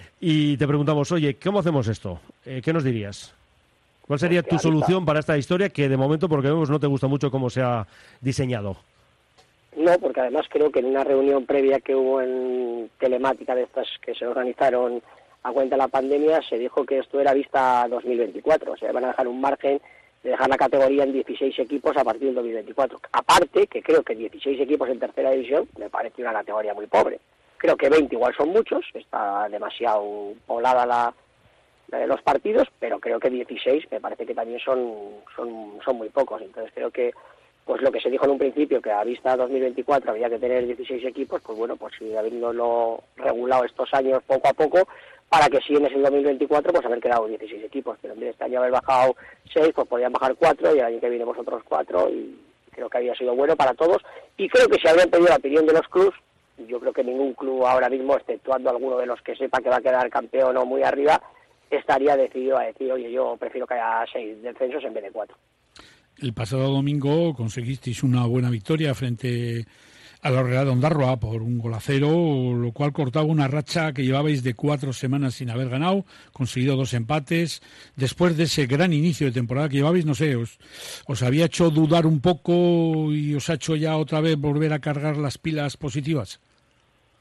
y te preguntamos, oye, ¿cómo hacemos esto? Eh, ¿Qué nos dirías? ¿Cuál sería tu solución para esta historia que de momento, porque vemos, no te gusta mucho cómo se ha diseñado? No, porque además creo que en una reunión previa que hubo en telemática de estas que se organizaron a cuenta de la pandemia, se dijo que esto era vista dos mil veinticuatro, o sea, van a dejar un margen de dejar la categoría en dieciséis equipos a partir del dos mil veinticuatro. Aparte, que creo que dieciséis equipos en tercera división me parece una categoría muy pobre. Creo que veinte igual son muchos, está demasiado poblada la, la de los partidos, pero creo que dieciséis me parece que también son, son, son muy pocos. Entonces creo que pues lo que se dijo en un principio, que a vista dos mil veinticuatro había que tener dieciséis equipos, pues bueno, pues si habiéndolo regulado estos años poco a poco, para que si en ese dos mil veinticuatro pues haber quedado dieciséis equipos, pero en vez de este año haber bajado seis, pues podían bajar cuatro y el año que viene vosotros cuatro, y creo que había sido bueno para todos. Y creo que si habrían pedido la opinión de los clubs, yo creo que ningún club ahora mismo, exceptuando alguno de los que sepa que va a quedar campeón o muy arriba, estaría decidido a decir, oye, yo prefiero que haya seis descensos en vez de cuatro. El pasado domingo conseguisteis una buena victoria frente a la Real de Ondarroa por un gol a cero, lo cual cortaba una racha que llevabais de cuatro semanas sin haber ganado, conseguido dos empates. Después de ese gran inicio de temporada que llevabais, no sé, os, os había hecho dudar un poco y os ha hecho ya otra vez volver a cargar las pilas positivas.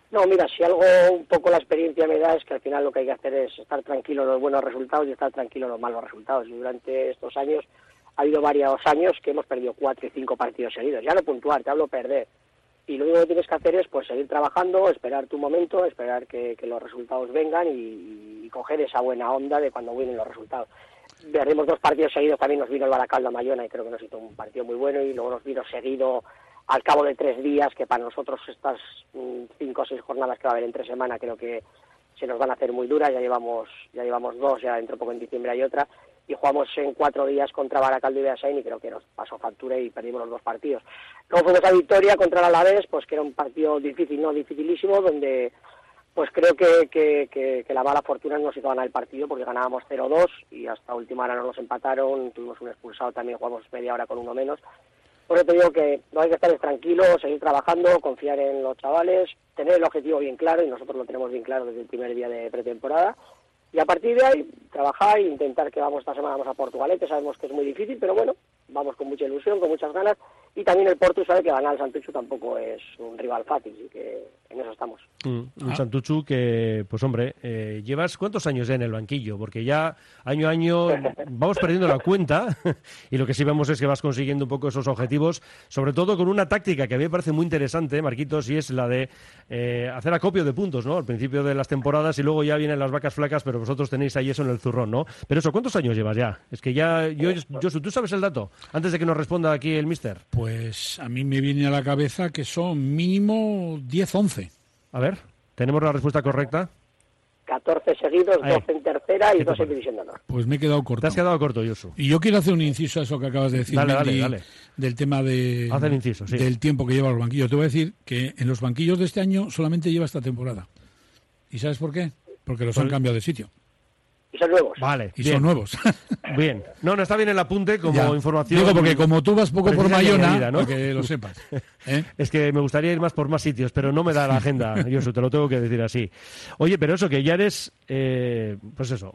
No, mira, si algo un poco la experiencia me da es que al final lo que hay que hacer es estar tranquilo en los buenos resultados y estar tranquilo en los malos resultados. Y durante estos años ha habido varios años que hemos perdido cuatro y cinco partidos seguidos. Ya no puntuar, te hablo perder. Y lo único que tienes que hacer es pues seguir trabajando, esperar tu momento, esperar que, que los resultados vengan y, y coger esa buena onda de cuando vienen los resultados. Perdimos dos partidos seguidos, también nos vino el Baracaldo a Mayona y creo que nos hizo un partido muy bueno, y luego nos vino seguido al cabo de tres días, que para nosotros estas mmm, cinco o seis jornadas que va a haber entre semana creo que se nos van a hacer muy duras. Ya llevamos ya llevamos dos, ya dentro poco en diciembre hay otra, y jugamos en cuatro días contra Baracaldo y Beasain y creo que nos pasó factura y perdimos los dos partidos. Luego fuimos a Vitoria contra el Alavés, pues que era un partido difícil, no dificilísimo, donde pues creo que, que, que, que la mala fortuna nos hizo ganar el partido porque ganábamos cero dos y hasta última hora nos los empataron, tuvimos un expulsado también, jugamos media hora con uno menos. Por eso te digo que no hay que estar tranquilos, seguir trabajando, confiar en los chavales, tener el objetivo bien claro, y nosotros lo tenemos bien claro desde el primer día de pretemporada. Y a partir de ahí, trabajar e intentar que vamos esta semana vamos a Portugalete, sabemos que es muy difícil, pero bueno, vamos con mucha ilusión, con muchas ganas, y también el Porto sabe que ganar al Santuchu tampoco es un rival fácil, y que en eso estamos. Mm, un ah. Santuchu que, pues hombre, eh, llevas ¿cuántos años ya en el banquillo? Porque ya año a año vamos perdiendo la cuenta, y lo que sí vemos es que vas consiguiendo un poco esos objetivos, sobre todo con una táctica que a mí me parece muy interesante, Marquitos, y es la de eh, hacer acopio de puntos, ¿no? Al principio de las temporadas, y luego ya vienen las vacas flacas, pero vosotros tenéis ahí eso en el zurrón, ¿no? Pero eso, ¿cuántos años llevas ya? Es que ya, yo, Josu, ¿tú sabes el dato? Antes de que nos responda aquí el mister. Pues a mí me viene a la cabeza que son mínimo diez, once. A ver, ¿tenemos la respuesta correcta? catorce seguidos, ahí. doce en tercera y dos en división de honor. Pues me he quedado corto. Te has quedado corto, Josu. Y yo quiero hacer un inciso a eso que acabas de decir, dale, Mendy, dale, dale. del tema de, Haz el inciso, sí. del tiempo que lleva los banquillos. Te voy a decir que en los banquillos de este año solamente lleva esta temporada. ¿Y sabes por qué? Porque los pues... han cambiado de sitio. Y son nuevos. Vale, y bien. son nuevos. Bien. No, no está bien el apunte como ya. información. Digo, porque como tú vas poco por Mayona, vida, ¿no? para que lo sepas. ¿eh? Es que me gustaría ir más por más sitios, pero no me da la agenda, Josu, te lo tengo que decir así. Oye, pero eso, que ya eres, eh, pues eso,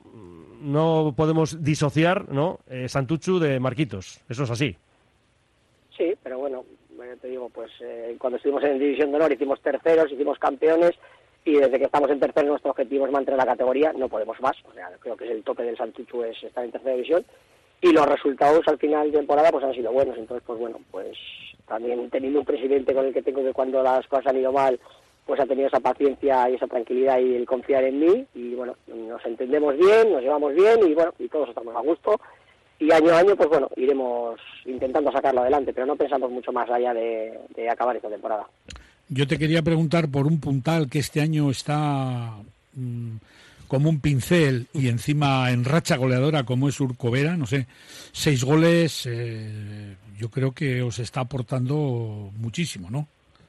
no podemos disociar, ¿no? Eh, Santuchu de Marquitos, eso es así. Sí, pero bueno, te digo, pues eh, cuando estuvimos en División de Honor hicimos terceros, hicimos campeones, y desde que estamos en tercero nuestro objetivo es mantener la categoría, no podemos más, o sea, creo que es el tope del Santuchu es estar en tercera división, y los resultados al final de temporada pues han sido buenos. Entonces pues bueno, pues también teniendo un presidente con el que tengo que cuando las cosas han ido mal pues ha tenido esa paciencia y esa tranquilidad y el confiar en mí, y bueno, nos entendemos bien, nos llevamos bien y bueno, y todos estamos a gusto, y año a año pues bueno, iremos intentando sacarlo adelante, pero no pensamos mucho más allá de, de acabar esta temporada. Yo te quería preguntar por un puntal que este año está mmm, como un pincel y encima en racha goleadora como es Urcovera, no sé, seis goles, eh, yo creo que os está aportando muchísimo, ¿no?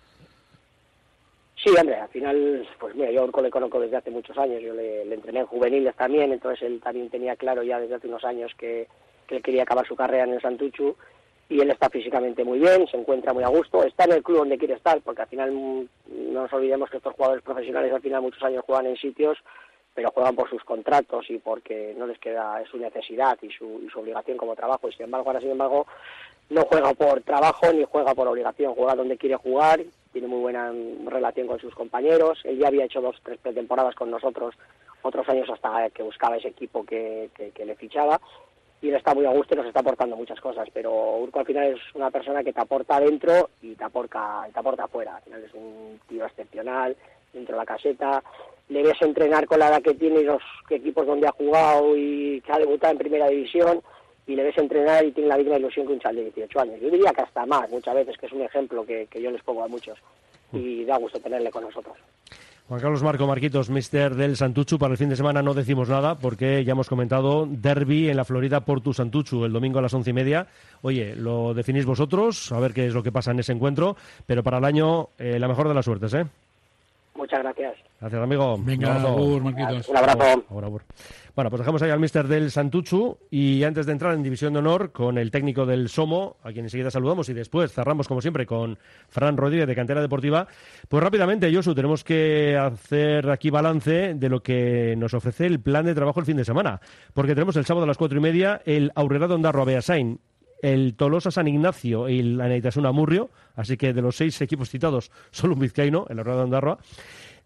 Sí, hombre, al final, pues mira, yo a Urco le conozco desde hace muchos años, yo le, le entrené en juveniles también, entonces él también tenía claro ya desde hace unos años que, que él quería acabar su carrera en el Santuchu. Y él está físicamente muy bien, se encuentra muy a gusto, está en el club donde quiere estar, porque al final no nos olvidemos que estos jugadores profesionales al final muchos años juegan en sitios, pero juegan por sus contratos y porque no les queda su necesidad y su, y su obligación como trabajo, y sin embargo ahora sin embargo no juega por trabajo ni juega por obligación, juega donde quiere jugar, tiene muy buena relación con sus compañeros, él ya había hecho dos tres pretemporadas con nosotros, otros años hasta que buscaba ese equipo que, que, que le fichaba, y él está muy a gusto y nos está aportando muchas cosas, pero Urco al final es una persona que te aporta dentro y te aporta, te aporta afuera. Al final es un tío excepcional dentro de la caseta, le ves entrenar con la edad que tiene y los equipos donde ha jugado y que ha debutado en primera división, y le ves entrenar y tiene la misma ilusión que un chaval de dieciocho años. Yo diría que hasta más, muchas veces, que es un ejemplo que, que yo les pongo a muchos, y da gusto tenerle con nosotros. Juan Carlos Marco, Marquitos, mister del Santuchu. Para el fin de semana no decimos nada porque ya hemos comentado derbi en la Florida Portu Santuchu el domingo a las once y media. Oye, lo definís vosotros, a ver qué es lo que pasa en ese encuentro, pero para el año eh, la mejor de las suertes, ¿eh? Muchas gracias. Gracias, amigo. Venga, abur, Marquitos. Un abrazo. Abur, abur. Bueno, pues dejamos ahí al mister del Santuchu y antes de entrar en División de Honor con el técnico del Somo, a quien enseguida saludamos, y después cerramos como siempre con Fran Rodríguez de Cantera Deportiva, pues rápidamente, Josu, tenemos que hacer aquí balance de lo que nos ofrece el plan de trabajo el fin de semana, porque tenemos el sábado a las cuatro y media el Aurrera de Ondarroa Beasain, el Tolosa San Ignacio y la Neitasuna Murrio, así que de los seis equipos citados, solo un vizcaíno, el Aurrera de Ondarroa.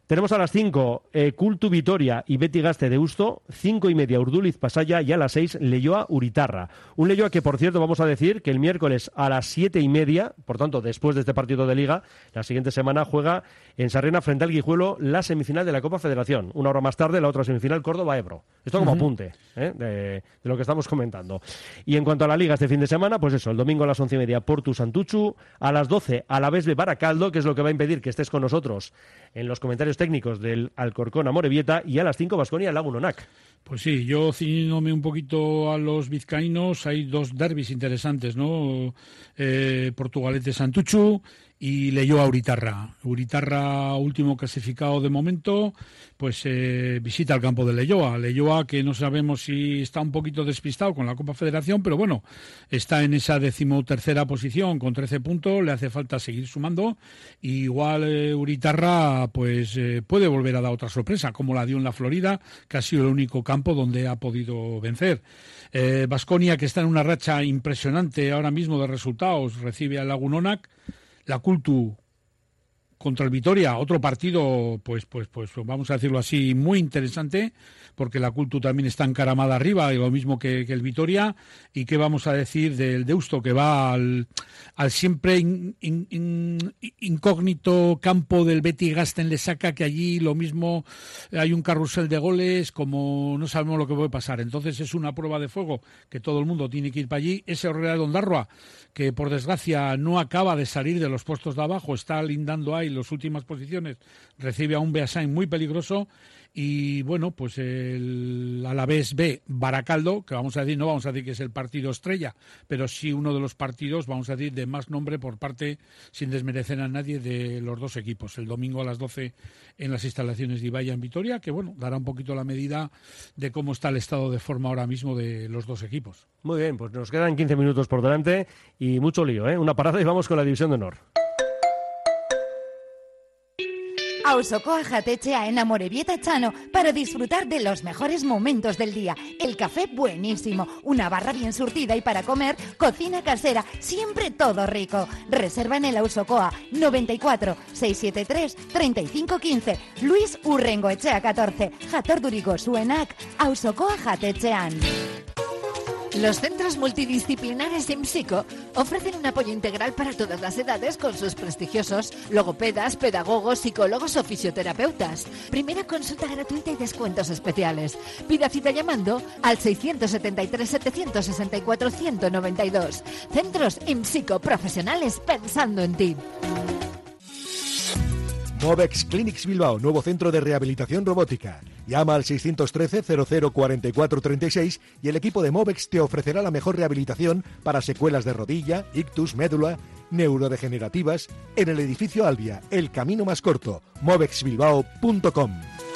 Tenemos a las cinco eh, Cultu Vitoria y Beti Gaste de Deusto, cinco y media Urduliz Pasaya y a las seis Leioa Uritarra. Un Leioa que, por cierto, vamos a decir que el miércoles a las siete y media, por tanto, después de este partido de Liga, la siguiente semana juega en Sarriona frente al Guijuelo la semifinal de la Copa Federación. Una hora más tarde, la otra semifinal, Córdoba-Ebro. Esto como uh-huh. apunte ¿eh? de, de lo que estamos comentando. Y en cuanto a la Liga este fin de semana, pues eso, el domingo a las once y media Portu Santuchu, a las doce Alavés de Baracaldo, que es lo que va a impedir que estés con nosotros en los comentarios técnicos del Alcorcón Amorebieta, y a las cinco Baskonia Lagunonac. Pues sí, yo ciñéndome un poquito a los vizcaínos, hay dos derbis interesantes, ¿no? Eh, Portugalete Santuchu y Leioa Uritarra. Uritarra, último clasificado de momento, pues eh, visita el campo de Leioa. Leioa, que no sabemos si está un poquito despistado con la Copa Federación, pero bueno, está en esa decimotercera posición con trece puntos, le hace falta seguir sumando. Y igual eh, Uritarra pues eh, puede volver a dar otra sorpresa, como la dio en la Florida, que ha sido el único campo donde ha podido vencer. Baskonia, eh, que está en una racha impresionante ahora mismo de resultados, recibe al Lagunonac. La Cultu contra el Vitoria, otro partido, pues, pues, pues, vamos a decirlo así, muy interesante, porque la Cultu también está encaramada arriba, y lo mismo que, que el Vitoria. Y qué vamos a decir del Deusto, que va al, al siempre in, in, in, incógnito campo del Beti Gaste en Lesaca, que allí lo mismo hay un carrusel de goles, como no sabemos lo que puede pasar. Entonces es una prueba de fuego que todo el mundo tiene que ir para allí. Ese Orrea de Ondarroa, que por desgracia no acaba de salir de los puestos de abajo, está lindando ahí las últimas posiciones, recibe a un Beasain muy peligroso. Y bueno, pues el Alavés B, Baracaldo, que vamos a decir, no vamos a decir que es el partido estrella, pero sí uno de los partidos, vamos a decir, de más nombre por parte, sin desmerecer a nadie, de los dos equipos. El domingo a las doce en las instalaciones de Ibaya en Vitoria, que bueno, dará un poquito la medida de cómo está el estado de forma ahora mismo de los dos equipos. Muy bien, pues nos quedan quince minutos por delante y mucho lío, ¿eh? Una parada y vamos con la División de Honor. Ausocoa Jatechea en Amorebieta Chano para disfrutar de los mejores momentos del día. El café buenísimo, una barra bien surtida y para comer, cocina casera, siempre todo rico. Reserva en el Ausocoa noventa y cuatro, seiscientos setenta y tres, treinta y cinco quince. Luis Urrengoechea catorce, Jator Durigo Suenac, Ausocoa Jatechean. Los centros multidisciplinares IMSICO ofrecen un apoyo integral para todas las edades con sus prestigiosos logopedas, pedagogos, psicólogos o fisioterapeutas. Primera consulta gratuita y descuentos especiales. Pida cita llamando al seiscientos setenta y tres, setecientos sesenta y cuatro, ciento noventa y dos. Centros IMSICO, profesionales pensando en ti. Movex Clinics Bilbao, nuevo centro de rehabilitación robótica. Llama al seiscientos trece, cero cero cuarenta y cuatro treinta y seis y el equipo de Movex te ofrecerá la mejor rehabilitación para secuelas de rodilla, ictus, médula, neurodegenerativas en el edificio Albia, el camino más corto, movex bilbao punto com.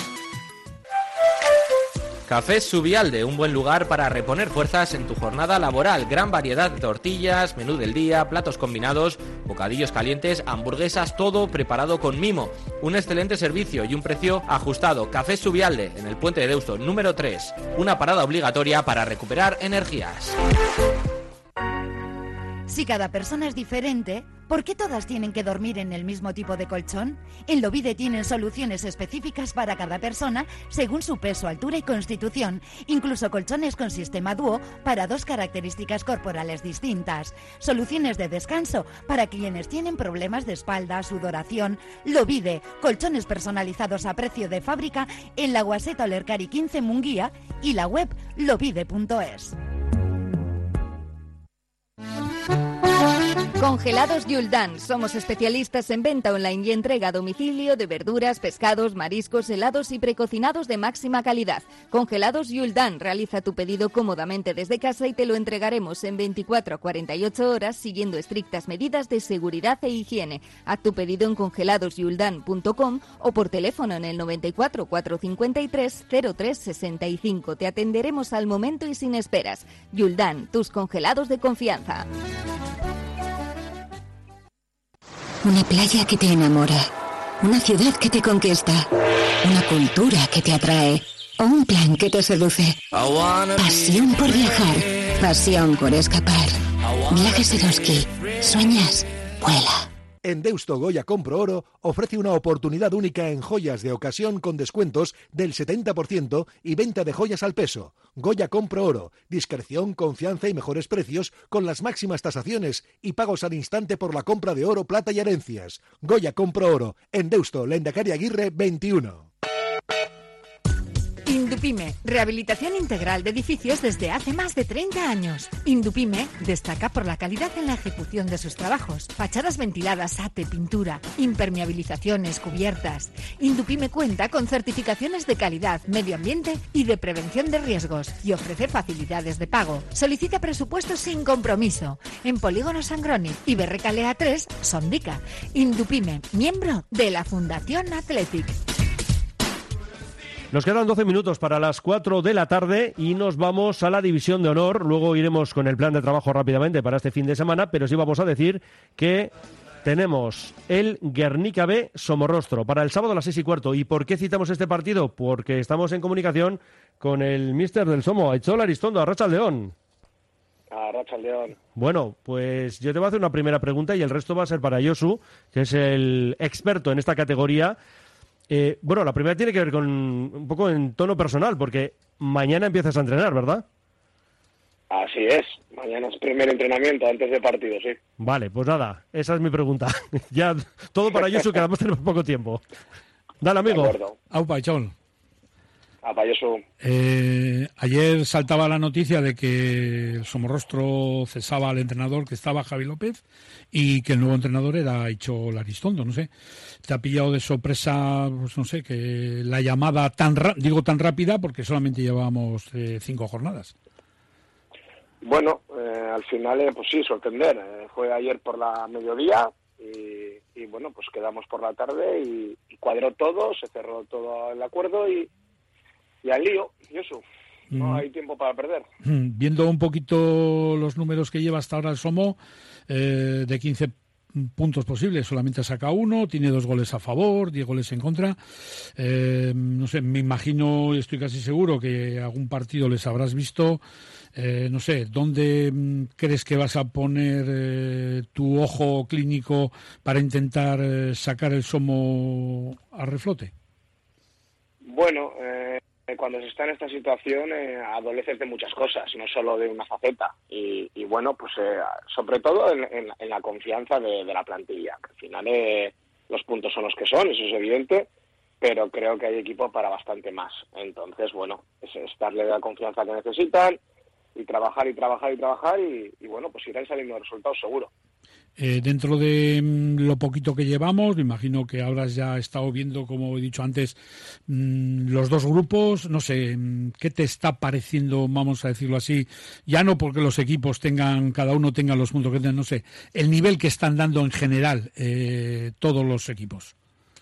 Cafés Subialde, un buen lugar para reponer fuerzas en tu jornada laboral. Gran variedad de tortillas, menú del día, platos combinados, bocadillos calientes, hamburguesas, todo preparado con mimo. Un excelente servicio y un precio ajustado. Cafés Subialde, en el Puente de Deusto, número tres. Una parada obligatoria para recuperar energías. Si cada persona es diferente, ¿por qué todas tienen que dormir en el mismo tipo de colchón? En Lovide tienen soluciones específicas para cada persona según su peso, altura y constitución. Incluso colchones con sistema dúo para dos características corporales distintas. Soluciones de descanso para quienes tienen problemas de espalda, sudoración. Lovide, colchones personalizados a precio de fábrica en la Guaseta Olercari quince Munguía y la web lovide punto es. Congelados Yuldan. Somos especialistas en venta online y entrega a domicilio de verduras, pescados, mariscos, helados y precocinados de máxima calidad. Congelados Yuldan. Realiza tu pedido cómodamente desde casa y te lo entregaremos en veinticuatro a cuarenta y ocho horas siguiendo estrictas medidas de seguridad e higiene. Haz tu pedido en congelados yuldan punto com o por teléfono en el noventa y cuatro, cuatrocientos cincuenta y tres, cero tres sesenta y cinco. Te atenderemos al momento y sin esperas. Yuldan, tus congelados de confianza. Una playa que te enamora, una ciudad que te conquista, una cultura que te atrae o un plan que te seduce. Pasión por viajar, pasión por escapar. Viajes Eroski. ¿Sueñas? Vuela. En Deusto Goya Compro Oro ofrece una oportunidad única en joyas de ocasión con descuentos del setenta por ciento y venta de joyas al peso. Goya Compro Oro, discreción, confianza y mejores precios con las máximas tasaciones y pagos al instante por la compra de oro, plata y herencias. Goya Compro Oro, en Deusto, Lehendakari Aguirre veintiuno. Indupime, rehabilitación integral de edificios desde hace más de treinta años. Indupime destaca por la calidad en la ejecución de sus trabajos. Fachadas ventiladas, ate, pintura, impermeabilizaciones, cubiertas. Indupime cuenta con certificaciones de calidad, medio ambiente y de prevención de riesgos y ofrece facilidades de pago. Solicita presupuestos sin compromiso. En Polígono Sangroni y Berrecalea tres, Sondica. Indupime, miembro de la Fundación Athletic. Nos quedan doce minutos para las cuatro de la tarde y nos vamos a la División de Honor. Luego iremos con el plan de trabajo rápidamente para este fin de semana, pero sí vamos a decir que tenemos el Guernica B Somorrostro para el sábado a las seis y cuarto. ¿Y por qué citamos este partido? Porque estamos en comunicación con el míster del Somo, Aitzol Aristondo, Arratsaldeon. Arratsaldeon. Bueno, pues yo te voy a hacer una primera pregunta y el resto va a ser para Josu, que es el experto en esta categoría. Eh, bueno, la primera tiene que ver con un poco en tono personal, porque mañana empiezas a entrenar, ¿verdad? Así es, mañana es primer entrenamiento antes de partido, sí. Vale, pues nada, esa es mi pregunta. Ya todo para Josu, que además tenemos poco tiempo. Dale, amigo. Aupa, Aitzol. Aupa, Josu. Eh, ayer saltaba la noticia de que el Somorrostro cesaba al entrenador que estaba, Javi López, y que el nuevo entrenador era Aitzol Aristondo, no sé. ¿Te ha pillado de sorpresa, pues no sé, que la llamada tan, ra- digo tan rápida, porque solamente llevábamos eh, cinco jornadas? Bueno, eh, al final, eh, pues sí, sorprender. Eh, fue ayer por la mediodía y, y bueno, pues quedamos por la tarde y, y cuadró todo, se cerró todo el acuerdo y, y al lío, y eso. No mm. hay tiempo para perder. Mm. Viendo un poquito los números que lleva hasta ahora el Somo, eh, de quince puntos posibles, solamente ha sacado uno, tiene dos goles a favor, diez goles en contra. Eh, no sé, me imagino, estoy casi seguro que algún partido les habrás visto. Eh, no sé, ¿dónde mm, crees que vas a poner eh, tu ojo clínico para intentar eh, sacar el Somo a reflote? Bueno, eh, cuando se está en esta situación eh, adoleces de muchas cosas, no solo de una faceta. Y, y bueno, pues eh, sobre todo en, en, en la confianza de, de la plantilla. Que al final eh, los puntos son los que son, eso es evidente, pero creo que hay equipo para bastante más. Entonces, bueno, es, es darle la confianza que necesitan y trabajar y trabajar y trabajar y, y bueno, pues irán saliendo resultados seguro. Eh, dentro de mm, lo poquito que llevamos, me imagino que habrás ya estado viendo, como he dicho antes, mmm, los dos grupos. No sé, ¿qué te está pareciendo, vamos a decirlo así? Ya no porque los equipos tengan, cada uno tenga los puntos que tengan, no sé, el nivel que están dando en general eh, todos los equipos.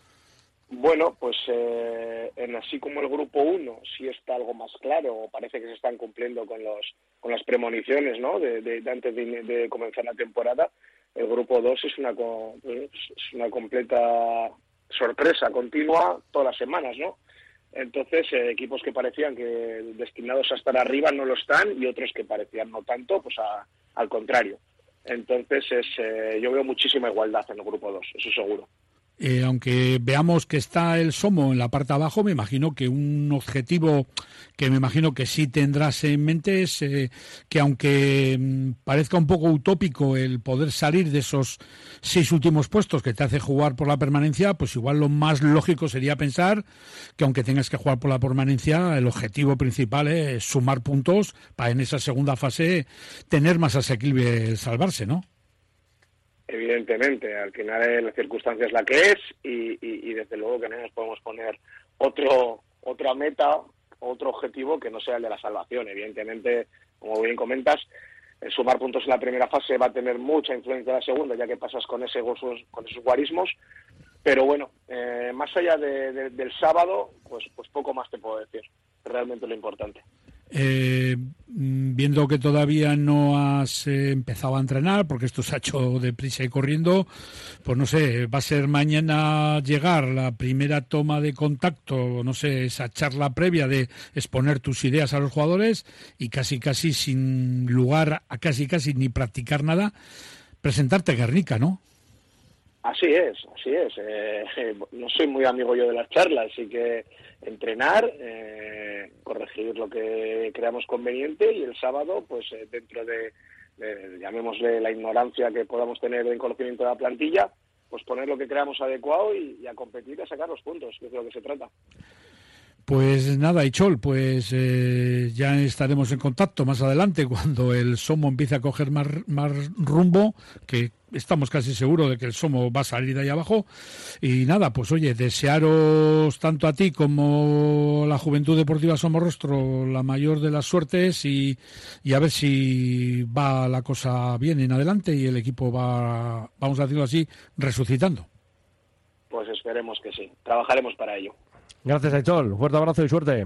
Bueno, pues eh, en así como el grupo uno sí está algo más claro, parece que se están cumpliendo con los con las premoniciones, ¿no? De, de, de antes de, de comenzar la temporada. El grupo dos es una es una completa sorpresa continua todas las semanas, ¿no? Entonces, eh, equipos que parecían que destinados a estar arriba no lo están y otros que parecían no tanto, pues a, al contrario. Entonces, es eh, yo veo muchísima igualdad en el grupo dos, eso seguro. Eh, aunque veamos que está el Somo en la parte de abajo, me imagino que un objetivo que me imagino que sí tendrás en mente es eh, que aunque mm, parezca un poco utópico el poder salir de esos seis últimos puestos que te hace jugar por la permanencia, pues igual lo más lógico sería pensar que aunque tengas que jugar por la permanencia, el objetivo principal es sumar puntos para en esa segunda fase tener más asequible el salvarse, ¿no? Evidentemente, al final eh, la circunstancia es la que es y, y, y desde luego que no nos podemos poner otro otra meta, otro objetivo que no sea el de la salvación. Evidentemente, como bien comentas, el sumar puntos en la primera fase va a tener mucha influencia en la segunda, ya que pasas con ese con esos guarismos. Pero bueno, eh, más allá de, de, del sábado, pues, pues poco más te puedo decir. Realmente lo importante. Eh, viendo que todavía no has eh, empezado a entrenar, porque esto se ha hecho deprisa y corriendo, pues no sé, va a ser mañana llegar la primera toma de contacto, no sé, esa charla previa de exponer tus ideas a los jugadores y casi casi sin lugar a casi casi ni practicar nada, presentarte a Guernica, ¿no? Así es, así es. Eh, no soy muy amigo yo de las charlas, así que entrenar, eh, corregir lo que creamos conveniente y el sábado, pues eh, dentro de, de, llamémosle la ignorancia que podamos tener en conocimiento de la plantilla, pues poner lo que creamos adecuado y, y a competir y a sacar los puntos, que es de lo que se trata. Pues nada, Ichol, pues eh, ya estaremos en contacto más adelante cuando el Somo empiece a coger más, más rumbo, que estamos casi seguros de que el Somo va a salir de ahí abajo. Y nada, pues oye, desearos tanto a ti como la Juventud Deportiva Somorrostro la mayor de las suertes y, y a ver si va la cosa bien en adelante y el equipo va, vamos a decirlo así, resucitando. Pues esperemos que sí, trabajaremos para ello. Gracias, Aichol. Fuerte abrazo y suerte.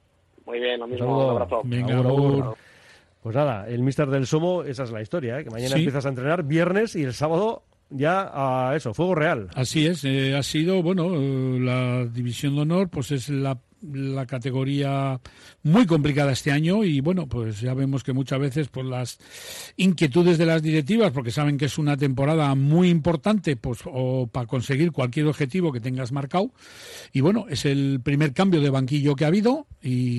Muy bien, lo mismo. Un abrazo. Venga, agur, agur. Pues nada, el míster del Somo, esa es la historia, ¿eh? Que mañana sí. Empiezas a entrenar viernes y el sábado ya a eso, fuego real. Así es, eh, ha sido, bueno, la División de Honor, pues es la la categoría muy complicada este año y bueno, pues ya vemos que muchas veces pues las inquietudes de las directivas, porque saben que es una temporada muy importante pues o para conseguir cualquier objetivo que tengas marcado y bueno, es el primer cambio de banquillo que ha habido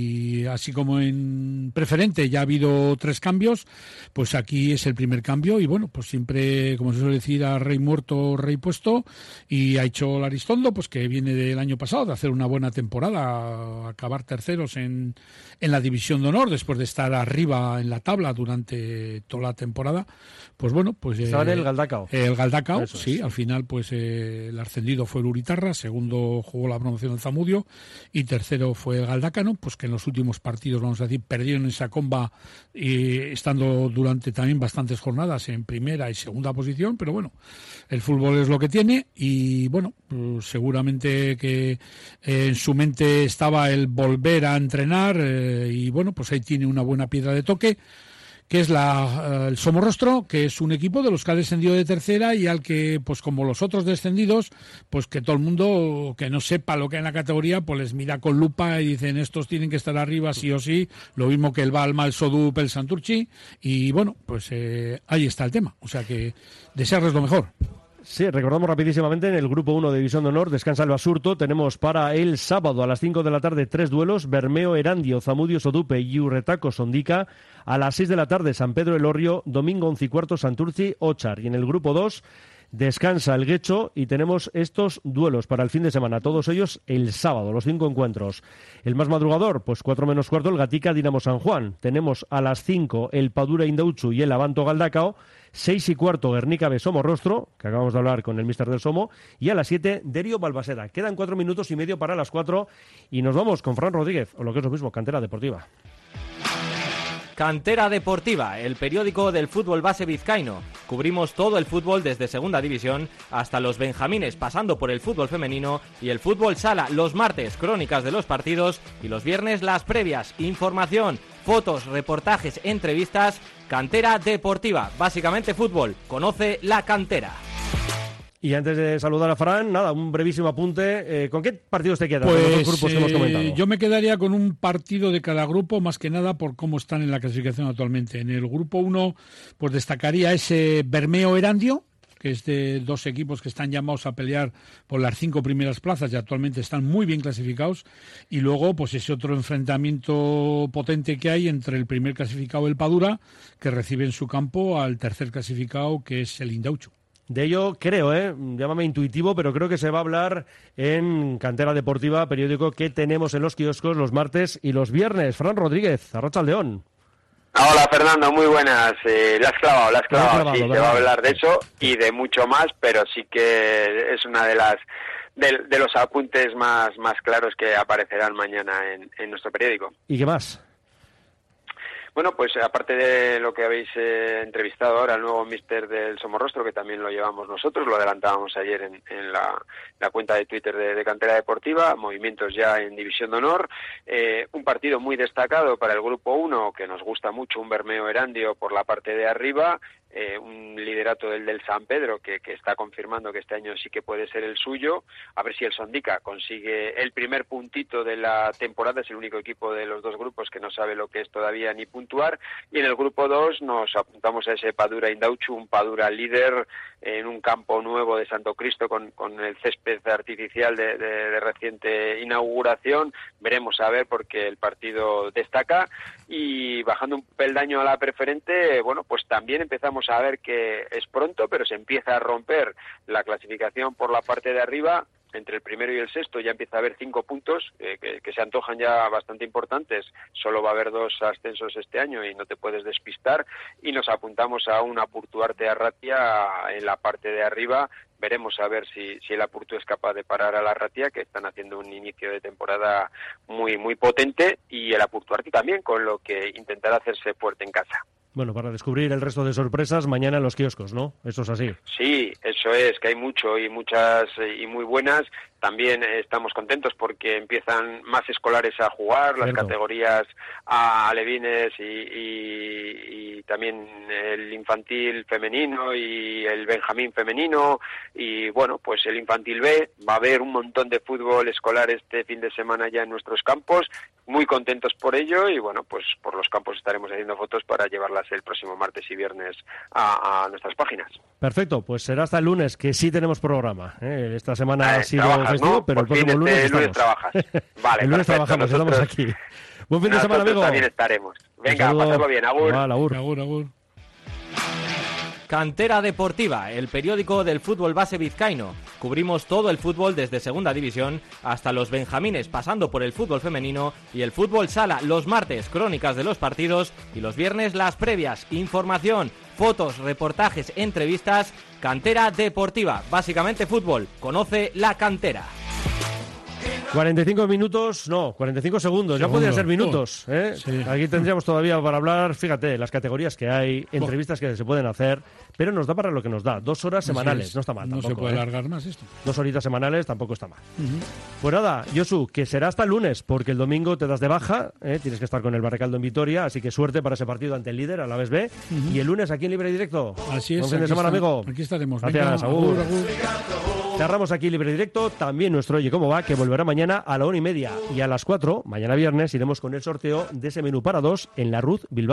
y así como en preferente ya ha habido tres cambios, pues aquí es el primer cambio y bueno, pues siempre, como se suele decir, a rey muerto, rey puesto y ha hecho Aristondo, pues que viene del año pasado de hacer una buena temporada, acabar terceros en, en la División de Honor después de estar arriba en la tabla durante toda la temporada, pues bueno, pues estaba en el Galdacao. El Galdacao, sí, es. Al final pues eh, el ascendido fue el Uritarra, segundo jugó la promoción del Zamudio y tercero fue el Galdacano, pues que en los últimos partidos, vamos a decir, perdieron esa comba eh, estando durante también bastantes jornadas en primera y segunda posición, pero bueno, el fútbol es lo que tiene y bueno, pues seguramente que eh, en su mente estaba el volver a entrenar eh, y bueno, pues ahí tiene una buena piedra de toque, que es la, uh, el Somorrostro, que es un equipo de los que ha descendido de tercera y al que, pues como los otros descendidos, pues que todo el mundo que no sepa lo que hay en la categoría, pues les mira con lupa y dicen estos tienen que estar arriba sí o sí, lo mismo que el Balma, el Sodup, el Santurchi, y bueno, pues eh, ahí está el tema, o sea que desearles lo mejor. Sí, recordamos rapidísimamente, en el Grupo uno de División de Honor, descansa el Basurto, tenemos para el sábado a las cinco de la tarde tres duelos, Bermeo, Erandio, Zamudio, Sodupe y Urretaco, Sondica, a las seis de la tarde San Pedro Elorrio, domingo once y cuarto Santurci, Ochar, y en el Grupo dos descansa el Guecho y tenemos estos duelos para el fin de semana, todos ellos el sábado, los cinco encuentros. El más madrugador, pues cuatro menos cuarto, el Gatica Dinamo San Juan. Tenemos a las cinco el Padura Indauchu y el Abanto Galdacao, seis y cuarto Guernica B Somorrostro, que acabamos de hablar con el míster del Somo, y a las siete Derio Balbaseda. Quedan cuatro minutos y medio para las cuatro y nos vamos con Fran Rodríguez, o lo que es lo mismo, Cantera Deportiva. Cantera Deportiva, el periódico del fútbol base vizcaíno. Cubrimos todo el fútbol desde segunda división hasta los benjamines, pasando por el fútbol femenino y el fútbol sala. Los martes, crónicas de los partidos y los viernes, las previas. Información, fotos, reportajes, entrevistas. Cantera Deportiva, básicamente fútbol. Conoce la cantera. Y antes de saludar a Fran, nada, un brevísimo apunte. Eh, ¿Con qué partidos te quedas? Pues, de los dos grupos que hemos comentado. Yo me quedaría con un partido de cada grupo, más que nada por cómo están en la clasificación actualmente. En el grupo uno, pues destacaría ese Bermeo Erandio, que es de dos equipos que están llamados a pelear por las cinco primeras plazas y actualmente están muy bien clasificados. Y luego, pues ese otro enfrentamiento potente que hay entre el primer clasificado, el Padura, que recibe en su campo al tercer clasificado, que es el Indauchu. De ello creo, ¿eh? Llámame intuitivo, pero creo que se va a hablar en Cantera Deportiva, periódico que tenemos en los kioscos los martes y los viernes. Fran Rodríguez, Arratsaldeón. Hola Fernando, muy buenas. Eh, la has clavado, la has clavado. clavado sí, ¿verdad? Se va a hablar de eso y de mucho más, pero sí que es una de las de, de los apuntes más, más claros que aparecerán mañana en, en nuestro periódico. ¿Y qué más? Bueno, pues aparte de lo que habéis eh, entrevistado ahora, el nuevo míster del Somorrostro, que también lo llevamos nosotros, lo adelantábamos ayer en, en la, la cuenta de Twitter de, de Cantera Deportiva, movimientos ya en División de Honor, eh, un partido muy destacado para el Grupo uno, que nos gusta mucho, un Bermeo Erandio por la parte de arriba, eh, un liderato del del San Pedro que, que está confirmando que este año sí que puede ser el suyo. A ver si el Sondica consigue el primer puntito de la temporada, es el único equipo de los dos grupos que no sabe lo que es todavía ni puntuar, y en el grupo dos nos apuntamos a ese Padura Indauchu, un Padura líder en un campo nuevo de Santo Cristo con, con el césped artificial de, de, de reciente inauguración. Veremos a ver, porque el partido destaca. Y bajando un peldaño a la preferente, bueno, pues también empezamos a ver que es pronto, pero se empieza a romper la clasificación por la parte de arriba. Entre el primero y el sexto ya empieza a haber cinco puntos eh, que, que se antojan ya bastante importantes. Solo va a haber dos ascensos este año y no te puedes despistar. Y nos apuntamos a un Apurtuarte Arratia en la parte de arriba. Veremos a ver si, si el Apurtu es capaz de parar a la Arratia, que están haciendo un inicio de temporada muy muy potente, y el Apurtuarte también, con lo que intentará hacerse fuerte en casa. Bueno, para descubrir el resto de sorpresas, mañana en los kioscos, ¿no? Eso es así. Sí, eso es, que hay mucho y muchas y muy buenas. También estamos contentos porque empiezan más escolares a jugar, las Cierto. categorías a alevines y, y, y también el infantil femenino y el benjamín femenino, y bueno, pues el infantil B. Va a haber un montón de fútbol escolar este fin de semana ya en nuestros campos, muy contentos por ello, y bueno, pues por los campos estaremos haciendo fotos para llevarlas el próximo martes y viernes a, a nuestras páginas. Perfecto, pues será hasta el lunes, que sí tenemos programa, ¿eh? Esta semana Eh, ha sido trabajas, festivo, ¿no? pero Por el próximo fin lunes este estamos. lunes trabajas. Vale, el lunes perfecto, trabajamos, nosotros- estamos aquí. Buen fin de semana, Nosotros amigo. también estaremos. Venga, Un saludo. pasarlo bien, agur. Igual, agur. Agur, agur. Cantera Deportiva, el periódico del fútbol base vizcaíno. Cubrimos todo el fútbol desde Segunda División hasta los benjamines, pasando por el fútbol femenino y el fútbol sala. Los martes, crónicas de los partidos, y los viernes, las previas. Información, fotos, reportajes, entrevistas. Cantera Deportiva, básicamente fútbol. Conoce la cantera. cuarenta y cinco minutos, no, cuarenta y cinco segundos, ya Segundo. podrían ser minutos. ¿eh? Sí. Aquí tendríamos todavía para hablar, fíjate, las categorías que hay, entrevistas que se pueden hacer, pero nos da para lo que nos da, dos horas semanales, Así es. no está mal No tampoco. se puede ¿eh? alargar más esto. Dos horitas semanales tampoco está mal. Ujú. Pues nada, Josu, que será hasta el lunes, porque el domingo te das de baja, ¿eh? Tienes que estar con el Barracaldo en Vitoria, así que suerte para ese partido ante el líder, a la vez B, Ujú. y el lunes aquí en Libre Directo. Así es. Buen fin de aquí semana, está- amigo. Aquí estaremos. Gracias, Venga, agur. agur, agur. Cerramos aquí Libre Directo, también nuestro Oye Cómo Va, que volverá mañana a la una y media, y a las cuatro, mañana viernes, iremos con el sorteo de ese menú para dos en la Ruth Bilbao.